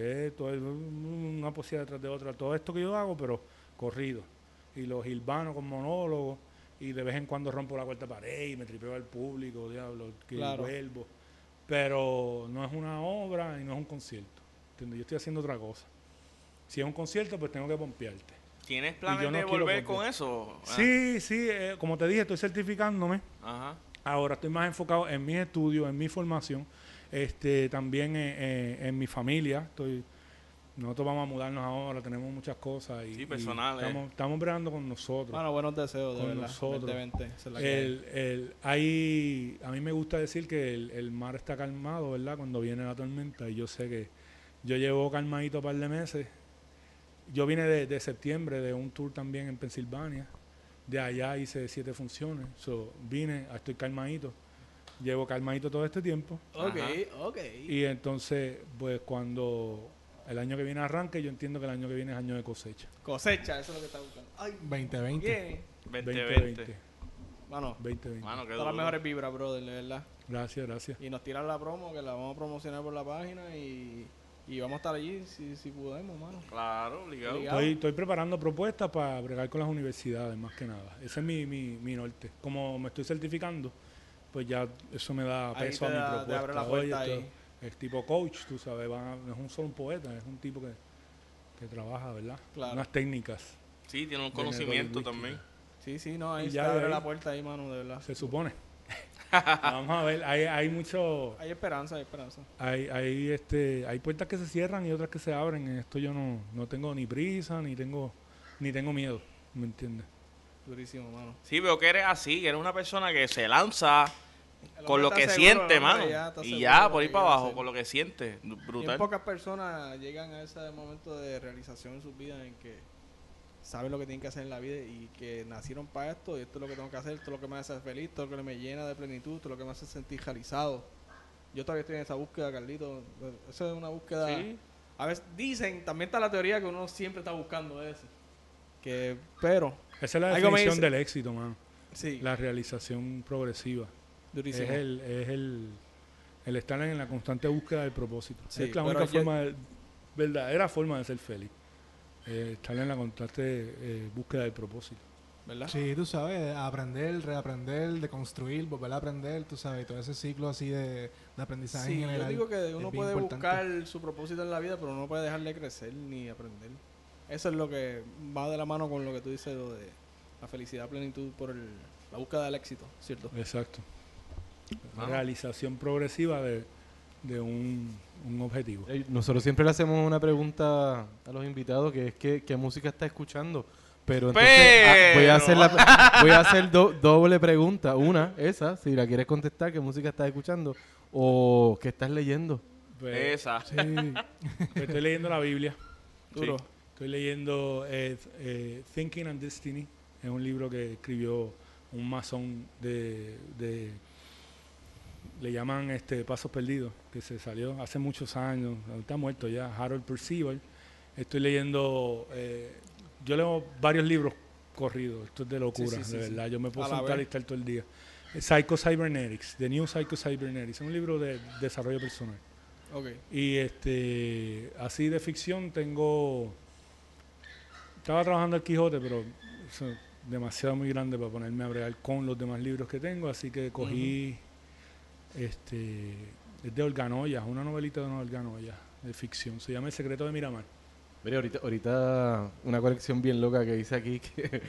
Speaker 6: Una poesía detrás de otra. Todo esto que yo hago, pero corrido. Y los hilvanos con monólogos. Y de vez en cuando rompo la cuarta pared y me tripeo al público, diablo, que
Speaker 5: Claro.
Speaker 6: vuelvo. Pero no es una obra y no es un concierto. ¿Entiendes? Yo estoy haciendo otra cosa. Si es un concierto, pues tengo que pompearte.
Speaker 1: ¿Tienes planes
Speaker 6: yo no
Speaker 1: de
Speaker 6: quiero
Speaker 1: volver
Speaker 6: volver.
Speaker 1: con eso?
Speaker 6: Sí, como te dije, estoy certificándome.
Speaker 1: Ajá.
Speaker 6: Ahora estoy más enfocado en mis estudios, en mi formación, también en mi familia. Nosotros vamos a mudarnos ahora, tenemos muchas cosas y,
Speaker 1: Sí, personales.
Speaker 6: estamos bregando con nosotros.
Speaker 5: Bueno, buenos deseos, de
Speaker 6: Con
Speaker 5: verdad.
Speaker 6: nosotros.
Speaker 5: 2020, esa es la que hay.
Speaker 6: A mí me gusta decir que el mar está calmado, ¿verdad? Cuando viene la tormenta, y yo sé que yo llevo calmadito un par de meses. Yo vine de septiembre de un tour también en Pensilvania. De allá hice 7 funciones. Estoy calmadito. Llevo calmadito todo este tiempo.
Speaker 5: Ok.
Speaker 6: Y entonces, pues cuando el año que viene arranque, yo entiendo que el año que viene es año de cosecha.
Speaker 5: Cosecha, eso es lo que está buscando. Ay,
Speaker 2: 2020.
Speaker 5: viene.
Speaker 1: 2020.
Speaker 5: Mano,
Speaker 6: 2020.
Speaker 1: Mano, qué
Speaker 5: todas las
Speaker 1: duro.
Speaker 5: mejores vibras, brother, de verdad.
Speaker 6: Gracias.
Speaker 5: Y nos tiran la promo, que la vamos a promocionar por la página y vamos a estar allí si podemos, mano.
Speaker 1: Claro, obligado.
Speaker 5: Obligado.
Speaker 6: Estoy preparando propuestas para bregar con las universidades, más que nada. Ese es mi norte. Como me estoy certificando, pues ya eso me da
Speaker 5: Ahí
Speaker 6: peso
Speaker 5: te
Speaker 6: a mi
Speaker 5: da- te
Speaker 6: propuesta.
Speaker 5: abre la puerta ahí.
Speaker 6: Es tipo coach, tú sabes. No es un solo un poeta, es un tipo que que trabaja, ¿verdad?
Speaker 5: Claro.
Speaker 6: Unas técnicas,
Speaker 1: Sí, tiene un
Speaker 6: de
Speaker 1: conocimiento
Speaker 6: neurolingüística.
Speaker 1: también.
Speaker 5: Sí, no, ahí
Speaker 6: Y
Speaker 5: se
Speaker 6: ya de
Speaker 5: abre
Speaker 6: ahí-
Speaker 5: la puerta ahí, mano, de verdad.
Speaker 6: se supone. Vamos a ver, hay mucho...
Speaker 5: Hay esperanza, hay esperanza.
Speaker 6: Hay puertas que se cierran y otras que se abren. En esto yo no tengo ni prisa, ni tengo miedo, ¿me entiendes?
Speaker 5: Durísimo, mano.
Speaker 1: Sí, veo que eres así, que eres una persona que se lanza
Speaker 5: El
Speaker 1: con
Speaker 5: hombre
Speaker 1: lo
Speaker 5: está
Speaker 1: que
Speaker 5: seguro,
Speaker 1: siente,
Speaker 5: el hombre
Speaker 1: mano.
Speaker 5: ya está
Speaker 1: Y
Speaker 5: seguro
Speaker 1: ya,
Speaker 5: de lo
Speaker 1: por ahí
Speaker 5: que
Speaker 1: para
Speaker 5: quiere
Speaker 1: abajo,
Speaker 5: hacer.
Speaker 1: con lo que siente.
Speaker 5: Bien
Speaker 1: Brutal.
Speaker 5: pocas personas llegan a ese momento de realización en sus vidas en que saben lo que tienen que hacer en la vida y que nacieron para esto y esto es lo que tengo que hacer, esto es lo que me hace feliz, esto es lo que me llena de plenitud, esto es lo que me hace sentir realizado. Yo todavía estoy en esa búsqueda, Carlito. Eso es una búsqueda...
Speaker 1: Sí.
Speaker 5: A veces dicen, también está la teoría que uno siempre está buscando eso. Pero,
Speaker 6: Esa es la
Speaker 5: Algo me
Speaker 6: definición
Speaker 5: dice-
Speaker 6: del éxito, mano.
Speaker 5: sí,
Speaker 6: La realización progresiva.
Speaker 5: durísimo.
Speaker 6: Es el estar en la constante búsqueda del propósito.
Speaker 5: Sí,
Speaker 6: es la
Speaker 5: pero
Speaker 6: única
Speaker 5: yo-
Speaker 6: forma, verdadera forma de ser feliz. Estar en la constante búsqueda del propósito.
Speaker 5: ¿Verdad?
Speaker 2: Sí, tú sabes, aprender, reaprender, deconstruir, volver a aprender, tú sabes, todo ese ciclo así de aprendizaje
Speaker 5: Sí,
Speaker 2: en
Speaker 5: yo
Speaker 2: general.
Speaker 5: digo que
Speaker 2: es
Speaker 5: uno
Speaker 2: bien
Speaker 5: puede
Speaker 2: importante.
Speaker 5: buscar su propósito en la vida, pero no puede dejar de crecer ni aprender. Eso es lo que va de la mano con lo que tú dices, lo de la felicidad, plenitud por la búsqueda del éxito, ¿cierto?
Speaker 6: Exacto. La
Speaker 1: Ah.
Speaker 6: realización progresiva de un objetivo.
Speaker 7: Nosotros siempre le hacemos una pregunta a los invitados que es ¿qué música está escuchando? Pero entonces voy a hacer doble pregunta. Una, esa, si la quieres contestar, ¿qué música estás escuchando? O ¿qué estás leyendo?
Speaker 6: Pues,
Speaker 1: Esa.
Speaker 6: sí, pues estoy leyendo la Biblia.
Speaker 5: Duro.
Speaker 6: Estoy leyendo Thinking and Destiny. Es un libro que escribió un masón le llaman Pasos Perdidos, que se salió hace muchos años, está muerto ya, Harold Percival. Estoy leyendo, yo leo varios libros corridos, esto es de locura,
Speaker 5: sí,
Speaker 6: de verdad, yo me puedo
Speaker 5: A la
Speaker 6: sentar y
Speaker 5: vez.
Speaker 6: estar todo el día. Psycho Cybernetics, The New Psycho Cybernetics, es un libro de desarrollo personal.
Speaker 5: Ok.
Speaker 6: Y así de ficción estaba trabajando el Quijote, pero eso es demasiado muy grande para ponerme a bregar con los demás libros que tengo, así que cogí es de Organoya, una novelita de Organoya, de ficción, se llama El secreto de Miramar.
Speaker 7: Mire, ahorita una colección bien loca que dice aquí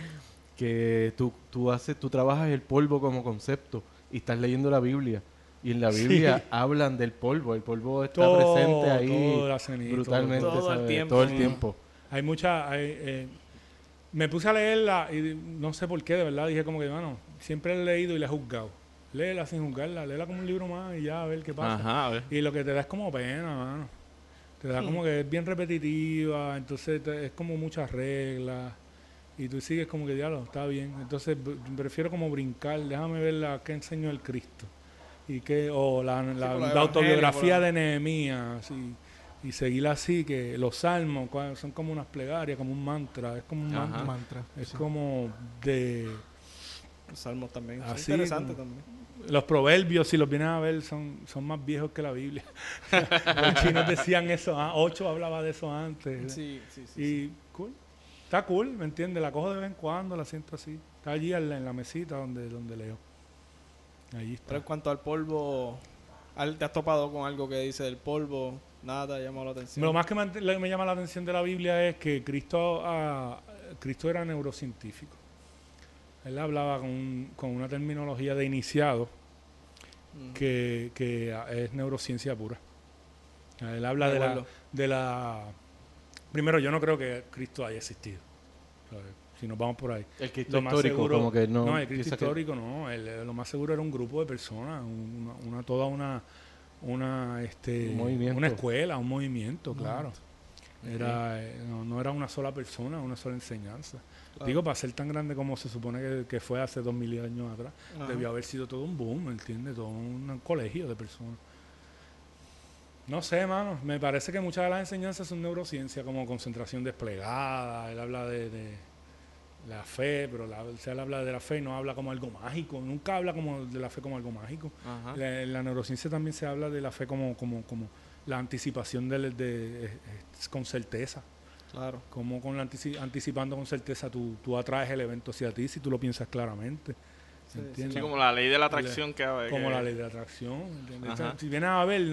Speaker 7: que tú trabajas el polvo como concepto y estás leyendo la Biblia. Y en la Biblia
Speaker 6: Sí.
Speaker 7: hablan del polvo. El polvo está
Speaker 6: Todo,
Speaker 7: presente ahí
Speaker 6: todo la cenita,
Speaker 7: brutalmente.
Speaker 5: todo el
Speaker 7: ¿sabes?
Speaker 5: tiempo.
Speaker 7: Todo el tiempo.
Speaker 6: Hay mucha... me puse a leerla y no sé por qué, de verdad, dije como que, bueno, siempre la he leído y la he juzgado. Léela sin juzgarla, léela como un libro más y ya, a ver qué pasa.
Speaker 1: Ajá, a ver.
Speaker 6: Y lo que te da es como pena, mano. Te da como que es bien repetitiva, entonces es como muchas reglas. Y tú sigues como que, diablo, está bien. Entonces prefiero como brincar, déjame ver qué enseñó el Cristo. Y
Speaker 5: por
Speaker 6: la
Speaker 5: los
Speaker 6: autobiografía
Speaker 5: evangelios,
Speaker 6: de Nehemías. Y seguir así, que los salmos son como unas plegarias, como un mantra. Es como un
Speaker 1: Ajá.
Speaker 6: mantra.
Speaker 2: Mantra.
Speaker 6: Es
Speaker 2: sí.
Speaker 6: como de...
Speaker 5: Los salmos también. Son
Speaker 6: Así,
Speaker 5: interesantes
Speaker 6: como-
Speaker 5: también.
Speaker 6: Los proverbios, si los vienes a ver, son más viejos que la Biblia. Los chinos decían eso, 8 hablaba de eso antes.
Speaker 5: Sí.
Speaker 6: Y cool. Está cool, ¿me entiendes? La cojo de vez en cuando, la siento así. Está allí en la mesita donde leo. Allí
Speaker 5: Pero en
Speaker 6: está.
Speaker 5: cuanto al polvo, ¿te has topado con algo que dice del polvo? Nada te ha llamado la atención.
Speaker 6: Lo más que me llama la atención de la Biblia es que Cristo era neurocientífico. Él hablaba con una terminología de iniciado
Speaker 5: Ujú.
Speaker 6: que es neurociencia pura. Él habla
Speaker 5: De
Speaker 6: de
Speaker 5: acuerdo.
Speaker 6: la... Primero, yo no creo que Cristo haya existido. ¿Sabes? Si nos vamos por ahí.
Speaker 7: El Cristo
Speaker 6: Lo más
Speaker 7: histórico,
Speaker 6: seguro-
Speaker 7: como que no.
Speaker 6: No, el Cristo
Speaker 7: piensa que-
Speaker 6: histórico no. Lo más seguro era un grupo de personas, toda una
Speaker 7: Un movimiento.
Speaker 6: una escuela, un movimiento, claro. No era una sola persona, una sola enseñanza.
Speaker 5: Claro.
Speaker 6: Digo, para ser tan grande como se supone que fue hace 2000 años atrás,
Speaker 5: Ajá.
Speaker 6: debió haber sido todo un boom, ¿me entiendes? Todo un colegio de personas. No sé, mano. Me parece que muchas de las enseñanzas son neurociencia, como concentración desplegada. Él habla de la fe, pero él habla de la fe y no habla como algo mágico. Nunca habla como de la fe como algo mágico.
Speaker 1: Ajá.
Speaker 6: La neurociencia también se habla de la fe como la anticipación con certeza.
Speaker 5: Claro.
Speaker 6: Como anticipando con certeza tú atraes el evento hacia ti si tú lo piensas claramente.
Speaker 5: Sí,
Speaker 6: ¿Entiendes?
Speaker 1: Sí, como la ley de la atracción que
Speaker 6: Como la ley de atracción. ¿Entiendes?
Speaker 1: Ajá.
Speaker 6: Si vienes a ver, no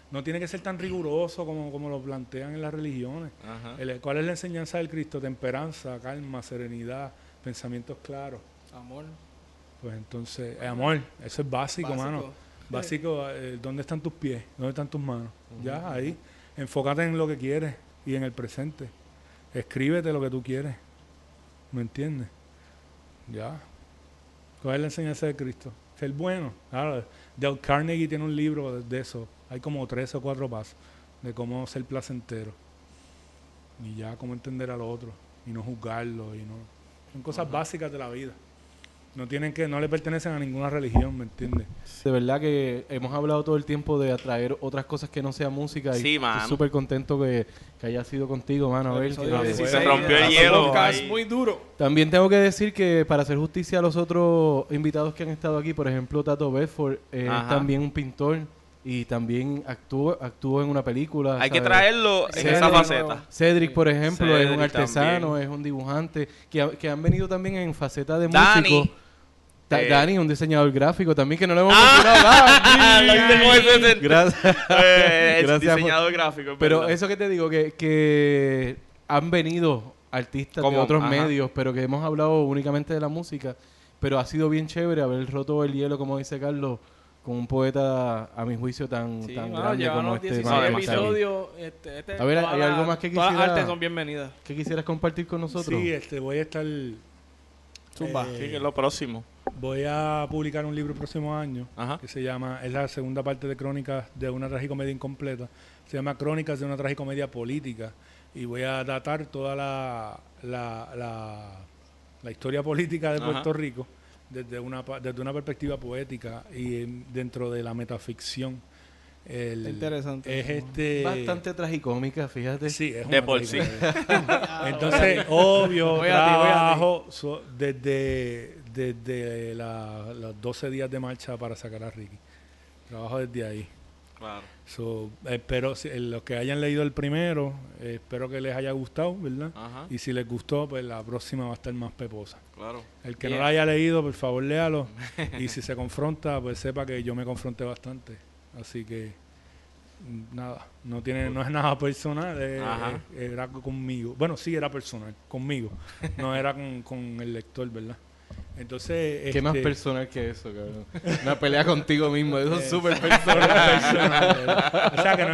Speaker 6: No tiene que ser tan riguroso como lo plantean en las religiones.
Speaker 1: Ajá.
Speaker 6: ¿Cuál es la enseñanza del Cristo? Temperanza, calma, serenidad, pensamientos claros.
Speaker 5: Amor.
Speaker 6: Pues entonces, amor, eso es básico,
Speaker 5: Básico.
Speaker 6: mano. Básico, ¿dónde están tus pies? ¿Dónde están tus manos? Ya, ahí. Enfócate en lo que quieres y en el presente. Escríbete lo que tú quieres. ¿Me entiendes? Ya. ¿Cuál es la enseñanza de Cristo? Ser bueno. Ahora, Dale Carnegie tiene un libro de eso. Hay como 3 o 4 pasos de cómo ser placentero. Y ya, cómo entender al otro. Y no juzgarlo. Y no. Son cosas básicas de la vida. No le pertenecen a ninguna religión, ¿me entiendes?
Speaker 7: De verdad que hemos hablado todo el tiempo de atraer otras cosas que no sea música.
Speaker 1: Sí,
Speaker 7: y
Speaker 1: mano.
Speaker 7: estoy súper contento que haya sido contigo, mano. A ver,
Speaker 1: Sí, se rompió el hielo
Speaker 5: Podcast
Speaker 1: ahí.
Speaker 5: muy duro.
Speaker 7: También tengo que decir que para hacer justicia a los otros invitados que han estado aquí, por ejemplo, Tato Bedford, es
Speaker 1: Ajá.
Speaker 7: también un pintor y también actuó en una película.
Speaker 1: Hay que
Speaker 7: ¿sabes?
Speaker 1: traerlo en
Speaker 7: Cedric,
Speaker 1: esa faceta.
Speaker 7: Cedric, por ejemplo, es un
Speaker 1: Cedric
Speaker 7: artesano,
Speaker 1: también.
Speaker 7: es un dibujante, que han venido también en faceta de
Speaker 1: Dani.
Speaker 7: músico. Dani, un diseñador gráfico también, que no lo hemos
Speaker 1: Ah,
Speaker 7: mencionado.
Speaker 1: lo hice con ese sentido.
Speaker 7: Gracias.
Speaker 1: El
Speaker 7: Gracias por-
Speaker 1: diseñador gráfico. es
Speaker 7: Pero
Speaker 1: verdad.
Speaker 7: eso que te digo, que han venido artistas de
Speaker 1: Como,
Speaker 7: otros
Speaker 1: ajá.
Speaker 7: medios, pero que hemos hablado únicamente de la música, pero ha sido bien chévere haber roto el hielo, como dice Carlos, con un poeta, a mi juicio, tan
Speaker 5: Sí,
Speaker 7: grande
Speaker 5: mano,
Speaker 7: como
Speaker 5: llevamos
Speaker 7: este.
Speaker 5: 16
Speaker 1: mano,
Speaker 7: demasiado.
Speaker 5: episodios.
Speaker 7: A ver, ¿hay algo más que
Speaker 5: Todas las
Speaker 7: quisiera-
Speaker 5: artes son bienvenidas.
Speaker 7: ¿Qué quisieras compartir con nosotros?
Speaker 6: Sí, voy a estar...
Speaker 5: Zumba.
Speaker 1: Sí, que es lo próximo.
Speaker 6: Voy a publicar un libro el próximo año
Speaker 1: Ajá.
Speaker 6: que se llama, es la segunda parte de Crónicas de una tragicomedia incompleta. Se llama Crónicas de una tragicomedia política. Y voy a datar toda la historia política de
Speaker 1: Ajá.
Speaker 6: Puerto Rico desde una perspectiva poética y dentro de la metaficción.
Speaker 5: Interesante.
Speaker 6: Es
Speaker 7: Bastante tragicómica, fíjate.
Speaker 6: Sí, es
Speaker 1: De
Speaker 6: una
Speaker 1: por sí.
Speaker 6: tragicomedia. Entonces, obvio,
Speaker 5: Voy a ti, voy a ti.
Speaker 6: trabajo desde los 12 días de marcha para sacar a Ricky. Trabajo desde ahí.
Speaker 1: Claro.
Speaker 6: Espero, los que hayan leído el primero, espero que les haya gustado, ¿verdad?
Speaker 1: Ajá.
Speaker 6: Y si les gustó, pues la próxima va a estar más peposa.
Speaker 1: Claro.
Speaker 6: El que
Speaker 1: Bien.
Speaker 6: no lo haya leído, por favor, léalo. Y si se confronta, pues sepa que yo me confronté bastante. Así que, nada, no es nada personal,
Speaker 1: Ajá.
Speaker 6: era conmigo. Bueno, sí, era personal, conmigo. No era con el lector, ¿verdad? Entonces,
Speaker 7: ¿Qué más personal que eso, cabrón? Una pelea contigo mismo, eso es súper
Speaker 6: Era
Speaker 7: personal.
Speaker 6: personal, ¿verdad? O sea,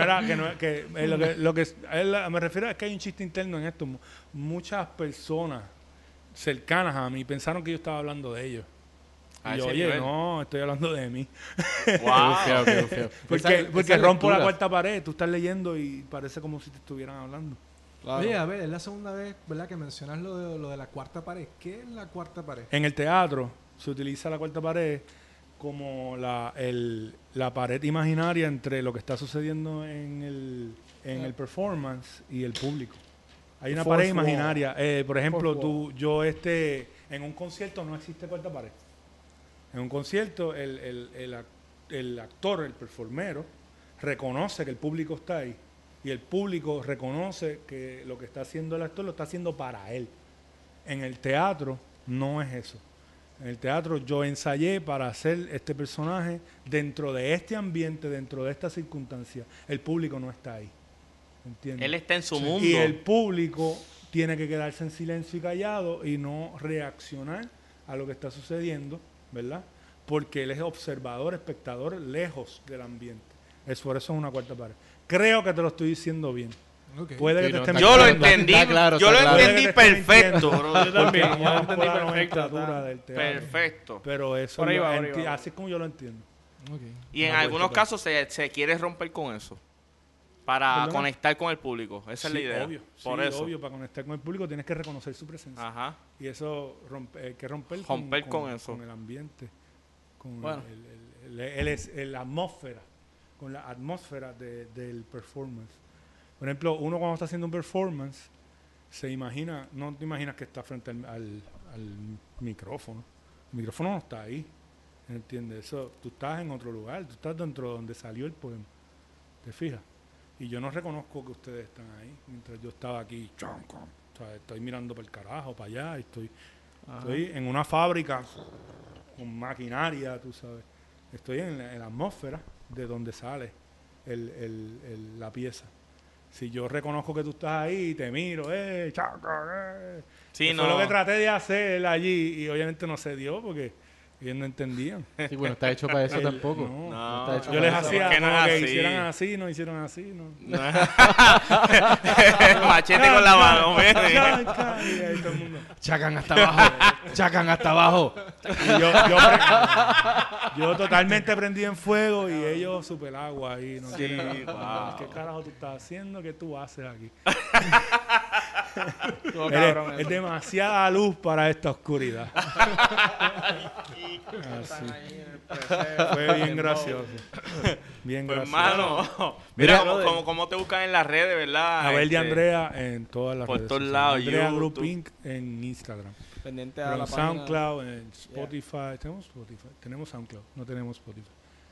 Speaker 6: me refiero a que hay un chiste interno en esto. Muchas personas cercanas a mí pensaron que yo estaba hablando de ellos.
Speaker 1: A
Speaker 6: Y yo,
Speaker 1: ese
Speaker 6: oye,
Speaker 1: nivel.
Speaker 6: no, estoy hablando de mí.
Speaker 1: Wow.
Speaker 7: Qué feo.
Speaker 6: Porque rompo la cuarta pared, tú estás leyendo y parece como si te estuvieran hablando.
Speaker 5: Claro.
Speaker 2: Oye, a ver, es la segunda vez, ¿verdad? Que mencionas lo de la cuarta pared. ¿Qué es la cuarta pared?
Speaker 6: En el teatro se utiliza la cuarta pared como la pared imaginaria entre lo que está sucediendo en el performance y el público. Hay una
Speaker 5: Fourth
Speaker 6: pared
Speaker 5: wall.
Speaker 6: imaginaria. Por ejemplo,
Speaker 5: Fourth
Speaker 6: en un concierto no existe cuarta pared. En un concierto el actor, el performero, reconoce que el público está ahí. Y el público reconoce que lo que está haciendo el actor lo está haciendo para él. En el teatro no es eso. En el teatro yo ensayé para hacer este personaje dentro de este ambiente, dentro de esta circunstancia. El público no está ahí. ¿Entiendes?
Speaker 1: Él está en su mundo.
Speaker 6: Y el público tiene que quedarse en silencio y callado y no reaccionar a lo que está sucediendo, ¿verdad? Porque él es observador, espectador, lejos del ambiente. Por eso es una cuarta pared. Creo que te lo estoy diciendo bien.
Speaker 2: Ok.
Speaker 6: Puede que
Speaker 7: Sí,
Speaker 6: te
Speaker 7: no,
Speaker 6: esté
Speaker 1: Yo lo
Speaker 6: mintiendo.
Speaker 1: entendí.
Speaker 7: Está claro,
Speaker 1: yo lo
Speaker 7: está claro.
Speaker 1: entendí
Speaker 6: Puede que te esté
Speaker 1: perfecto,
Speaker 6: mintiendo.
Speaker 1: bro.
Speaker 5: Yo también.
Speaker 6: Porque
Speaker 5: Yo lo
Speaker 6: no
Speaker 5: entendí
Speaker 6: por la
Speaker 5: perfecto,
Speaker 6: nomenclatura
Speaker 5: está
Speaker 6: del teatro.
Speaker 1: Perfecto.
Speaker 6: Pero eso
Speaker 5: Por ahí
Speaker 6: lo
Speaker 5: va, por ahí va.
Speaker 6: así es como yo lo entiendo.
Speaker 2: Ok.
Speaker 1: Y en
Speaker 6: Una
Speaker 1: algunos
Speaker 6: vuelta,
Speaker 1: casos se quiere romper con eso. Para
Speaker 6: ¿Perdona?
Speaker 1: conectar con el público. Esa es la
Speaker 6: Sí,
Speaker 1: idea.
Speaker 6: Obvio,
Speaker 1: Por
Speaker 6: sí,
Speaker 1: eso.
Speaker 6: obvio, para conectar con el público tienes que reconocer su presencia.
Speaker 1: Ajá.
Speaker 6: Y eso hay que romper,
Speaker 1: Romper con eso.
Speaker 6: Con el ambiente, con
Speaker 5: Bueno.
Speaker 6: la atmósfera, con la atmósfera del performance. Por ejemplo, uno cuando está haciendo un performance, se imagina, no te imaginas que está frente al micrófono. El micrófono no está ahí. ¿Entiendes? Eso, tú estás en otro lugar, tú estás dentro de donde salió el poema. ¿Te fijas? Y yo no reconozco que ustedes están ahí, mientras yo estaba aquí, o sea, estoy mirando para el carajo, para allá, y estoy en una fábrica con maquinaria, tú sabes. Estoy en la atmósfera de donde sale la pieza. Si yo reconozco que tú estás ahí y te miro, chaca,
Speaker 1: Sí,
Speaker 6: Fue lo que traté de hacer allí y obviamente no se dio porque ellos no entendían.
Speaker 7: Sí, bueno, está hecho para eso tampoco.
Speaker 6: No.
Speaker 7: Está hecho
Speaker 6: Yo
Speaker 7: para
Speaker 6: les
Speaker 7: eso.
Speaker 6: hacía
Speaker 1: ¿Por qué no
Speaker 6: como
Speaker 1: es
Speaker 6: que
Speaker 1: así?
Speaker 6: hicieran así, no hicieron así, no.
Speaker 1: Machete con la mano,
Speaker 6: Chaca, y ahí todo el mundo.
Speaker 7: Chacan hasta abajo. Chacan hasta abajo.
Speaker 6: Y yo totalmente prendido en fuego y ellos super agua ahí. No quieren nada. ¿Qué carajo tú estás haciendo? ¿Qué tú haces aquí? Es demasiada luz para esta oscuridad. Así. Fue bien gracioso. Bien
Speaker 1: Pues,
Speaker 6: gracioso.
Speaker 1: hermano, mira, ¿cómo te buscan en las redes, verdad?
Speaker 6: Abel de Andrea en todas las
Speaker 1: por
Speaker 6: redes
Speaker 1: todos
Speaker 6: sociales.
Speaker 1: lados,
Speaker 6: Andrea
Speaker 1: YouTube.
Speaker 6: Group Inc. en Instagram.
Speaker 5: Pendiente
Speaker 6: Pero
Speaker 5: a
Speaker 6: en
Speaker 5: la página.
Speaker 6: SoundCloud, en Spotify. ¿Tenemos Spotify? Tenemos SoundCloud. No tenemos Spotify.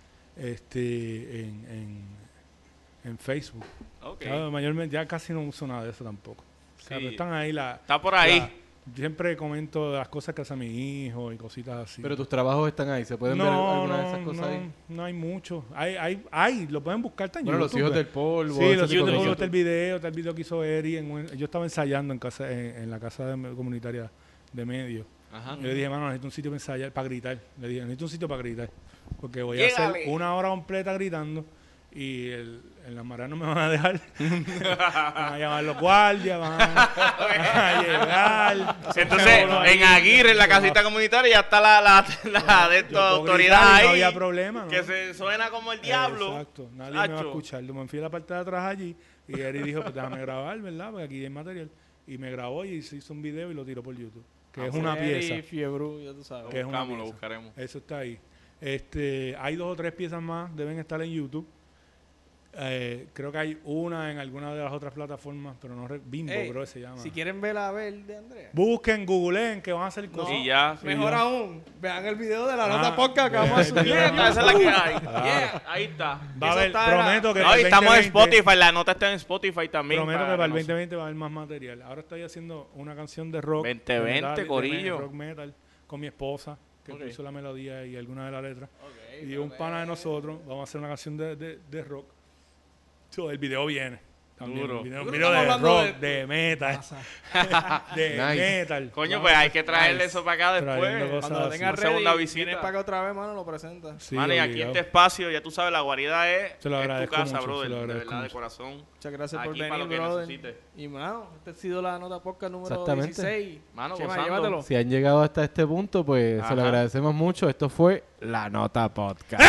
Speaker 6: En Facebook.
Speaker 1: Ok.
Speaker 6: Claro, mayormente ya casi no uso nada de eso tampoco. Claro,
Speaker 1: Sí.
Speaker 6: están ahí
Speaker 1: Está por ahí.
Speaker 6: siempre comento las cosas que hace mi hijo y cositas así.
Speaker 7: Pero tus trabajos están ahí. ¿Se pueden ver alguna de esas cosas ahí?
Speaker 6: No hay mucho. Hay, lo pueden buscar también.
Speaker 7: Bueno, los hijos del polvo.
Speaker 6: Sí,
Speaker 7: ese
Speaker 6: los
Speaker 7: tipo
Speaker 6: hijos
Speaker 7: de
Speaker 6: del polvo,
Speaker 7: cosas.
Speaker 6: está el video que hizo Eri. Yo estaba ensayando en la casa comunitaria de medios.
Speaker 1: Ajá.
Speaker 6: Yo le dije, mano, necesito un sitio para ensayar, para gritar. Le dije, necesito un sitio para gritar. Porque voy a
Speaker 1: Llégale.
Speaker 6: hacer 1 hora completa gritando y en las mareas no me van a dejar. Van a llamar los guardias, van a llegar.
Speaker 1: Entonces, en Aguirre, en la casita comunitaria, ya está la de esta
Speaker 6: Yo puedo
Speaker 1: autoridad
Speaker 6: gritar y
Speaker 1: ahí.
Speaker 6: no había problema, ¿no?
Speaker 1: Que se suena como el diablo.
Speaker 6: Exacto, nadie me va a
Speaker 1: Hacho.
Speaker 6: escuchar. Yo me fui a la parte de atrás allí y Eri dijo, pues déjame grabar, ¿verdad? Porque aquí hay material. Y me grabó y se hizo un video y lo tiró por YouTube. Que es una pieza.
Speaker 5: Fiebre, ya tú sabes.
Speaker 6: Que es una
Speaker 1: Lo
Speaker 6: pieza.
Speaker 1: buscaremos.
Speaker 6: Eso está ahí. Hay 2 o 3 piezas más, deben estar en YouTube. Creo que hay una en alguna de las otras plataformas, pero no Bimbo,
Speaker 5: Ey,
Speaker 6: creo que se llama.
Speaker 5: Si quieren ver a Abel de Andrea.
Speaker 6: Busquen, googleen, que van a hacer
Speaker 5: No,
Speaker 6: cosas.
Speaker 1: Y ya.
Speaker 5: Mejor
Speaker 6: ya.
Speaker 5: aún, vean el video de la nota podcast que
Speaker 6: vean
Speaker 5: vamos a
Speaker 6: el
Speaker 5: subir.
Speaker 6: video.
Speaker 1: Esa es la que hay.
Speaker 6: Claro.
Speaker 1: Yeah, ahí está.
Speaker 6: Va a haber,
Speaker 5: Eso está-
Speaker 6: prometo que
Speaker 1: No,
Speaker 6: para
Speaker 1: y
Speaker 6: el
Speaker 1: estamos en
Speaker 6: 2020
Speaker 1: Spotify, la nota está en Spotify también.
Speaker 6: Prometo que para el
Speaker 1: que nos-
Speaker 6: 2020 va a haber más material. Ahora estoy haciendo una canción de rock.
Speaker 1: 2020,
Speaker 6: de metal,
Speaker 1: corillo.
Speaker 6: de rock metal, con mi esposa, que
Speaker 1: Ok.
Speaker 6: puso la melodía y alguna de las letras. Y un pana de nosotros, vamos a hacer una canción de rock. El video viene. También,
Speaker 1: Duro.
Speaker 6: un video
Speaker 5: Duro,
Speaker 6: de
Speaker 5: estamos hablando
Speaker 6: rock, de metal. de
Speaker 7: Nice.
Speaker 6: metal.
Speaker 1: Coño, pues hay que traerle
Speaker 6: Nice.
Speaker 1: eso para acá
Speaker 6: Trayendo
Speaker 1: después.
Speaker 6: cosas
Speaker 5: Cuando lo
Speaker 6: así.
Speaker 5: tengas
Speaker 1: Una segunda
Speaker 5: ready,
Speaker 1: visita.
Speaker 5: vienes para acá otra vez, mano, lo presentas.
Speaker 6: Sí,
Speaker 1: Mano, y aquí
Speaker 6: obligado.
Speaker 1: en este espacio, ya tú sabes, la guarida es,
Speaker 6: Se lo
Speaker 1: es tu
Speaker 6: agradezco
Speaker 1: casa,
Speaker 6: mucho,
Speaker 1: brother.
Speaker 6: se lo
Speaker 1: De
Speaker 6: agradezco
Speaker 1: verdad, de
Speaker 6: mucho.
Speaker 1: corazón.
Speaker 5: Muchas gracias por
Speaker 1: Aquí para
Speaker 5: venir,
Speaker 1: lo que
Speaker 5: brother.
Speaker 1: necesites.
Speaker 5: Y, mano, esta ha sido la nota podcast número
Speaker 7: Exactamente.
Speaker 5: 16.
Speaker 1: Mano,
Speaker 5: Chema,
Speaker 1: gozando.
Speaker 5: llévatelo.
Speaker 7: Si han llegado hasta este punto, pues se lo
Speaker 1: Ajá.
Speaker 7: agradecemos mucho. Esto fue La Nota Podcast.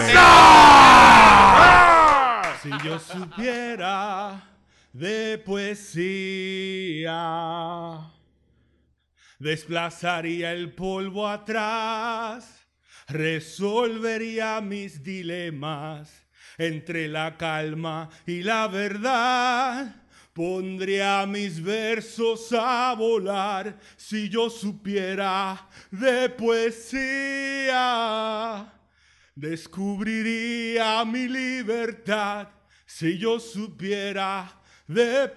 Speaker 6: Si yo supiera de poesía, desplazaría el polvo atrás, resolvería mis dilemas entre la calma y la verdad. Pondría mis versos a volar si yo supiera de poesía. Descubriría mi libertad si yo supiera de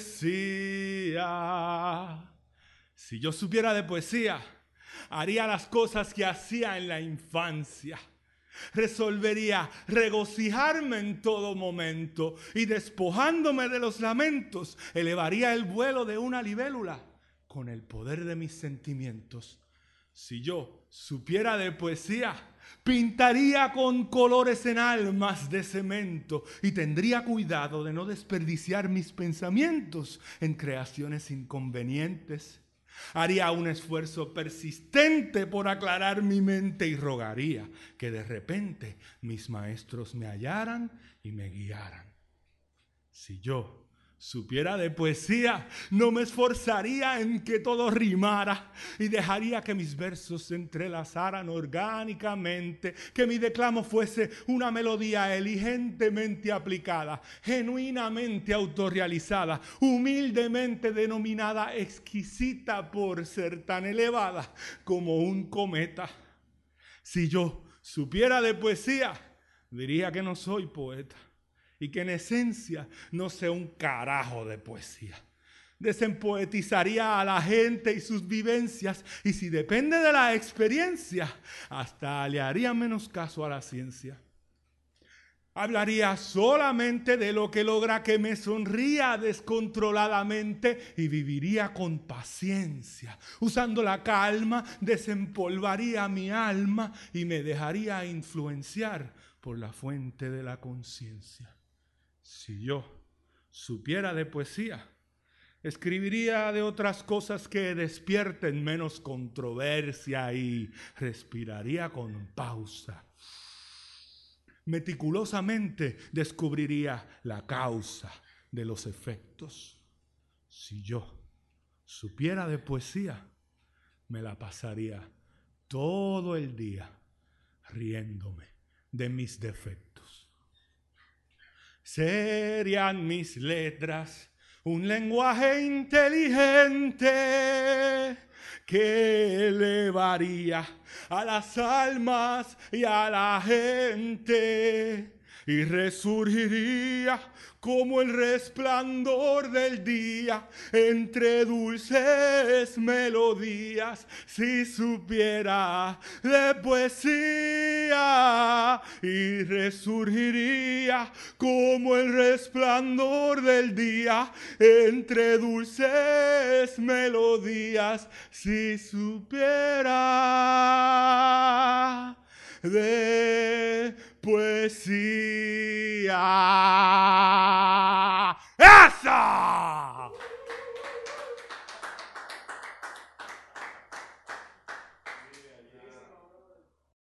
Speaker 6: poesía. Si yo supiera de poesía, haría las cosas que hacía en la infancia. Resolvería regocijarme en todo momento y despojándome de los lamentos, elevaría el vuelo de una libélula con el poder de mis sentimientos. Si yo supiera de poesía, pintaría con colores en almas de cemento y tendría cuidado de no desperdiciar mis pensamientos en creaciones inconvenientes. Haría un esfuerzo persistente por aclarar mi mente y rogaría que de repente mis maestros me hallaran y me guiaran. Si yo supiera de poesía, no me esforzaría en que todo rimara y dejaría que mis versos se entrelazaran orgánicamente, que mi declamo fuese una melodía eligentemente aplicada, genuinamente autorrealizada, humildemente denominada exquisita por ser tan elevada como un cometa. Si yo supiera de poesía, diría que no soy poeta y que en esencia no sé un carajo de poesía. Desempoetizaría a la gente y sus vivencias y si depende de la experiencia, hasta le haría menos caso a la ciencia. Hablaría solamente de lo que logra que me sonría descontroladamente y viviría con paciencia. Usando la calma, desempolvaría mi alma y me dejaría influenciar por la fuente de la conciencia. Si yo supiera de poesía, escribiría de otras cosas que despierten menos controversia y respiraría con pausa. Meticulosamente descubriría la causa de los efectos. Si yo supiera de poesía, me la pasaría todo el día riéndome de mis defectos. Serían mis letras un lenguaje inteligente que elevaría a las almas y a la gente y resurgiría como el resplandor del día entre dulces melodías. Si supiera de poesía, y resurgiría como el resplandor del día entre dulces melodías. Si supiera de poesía. ¡Eso!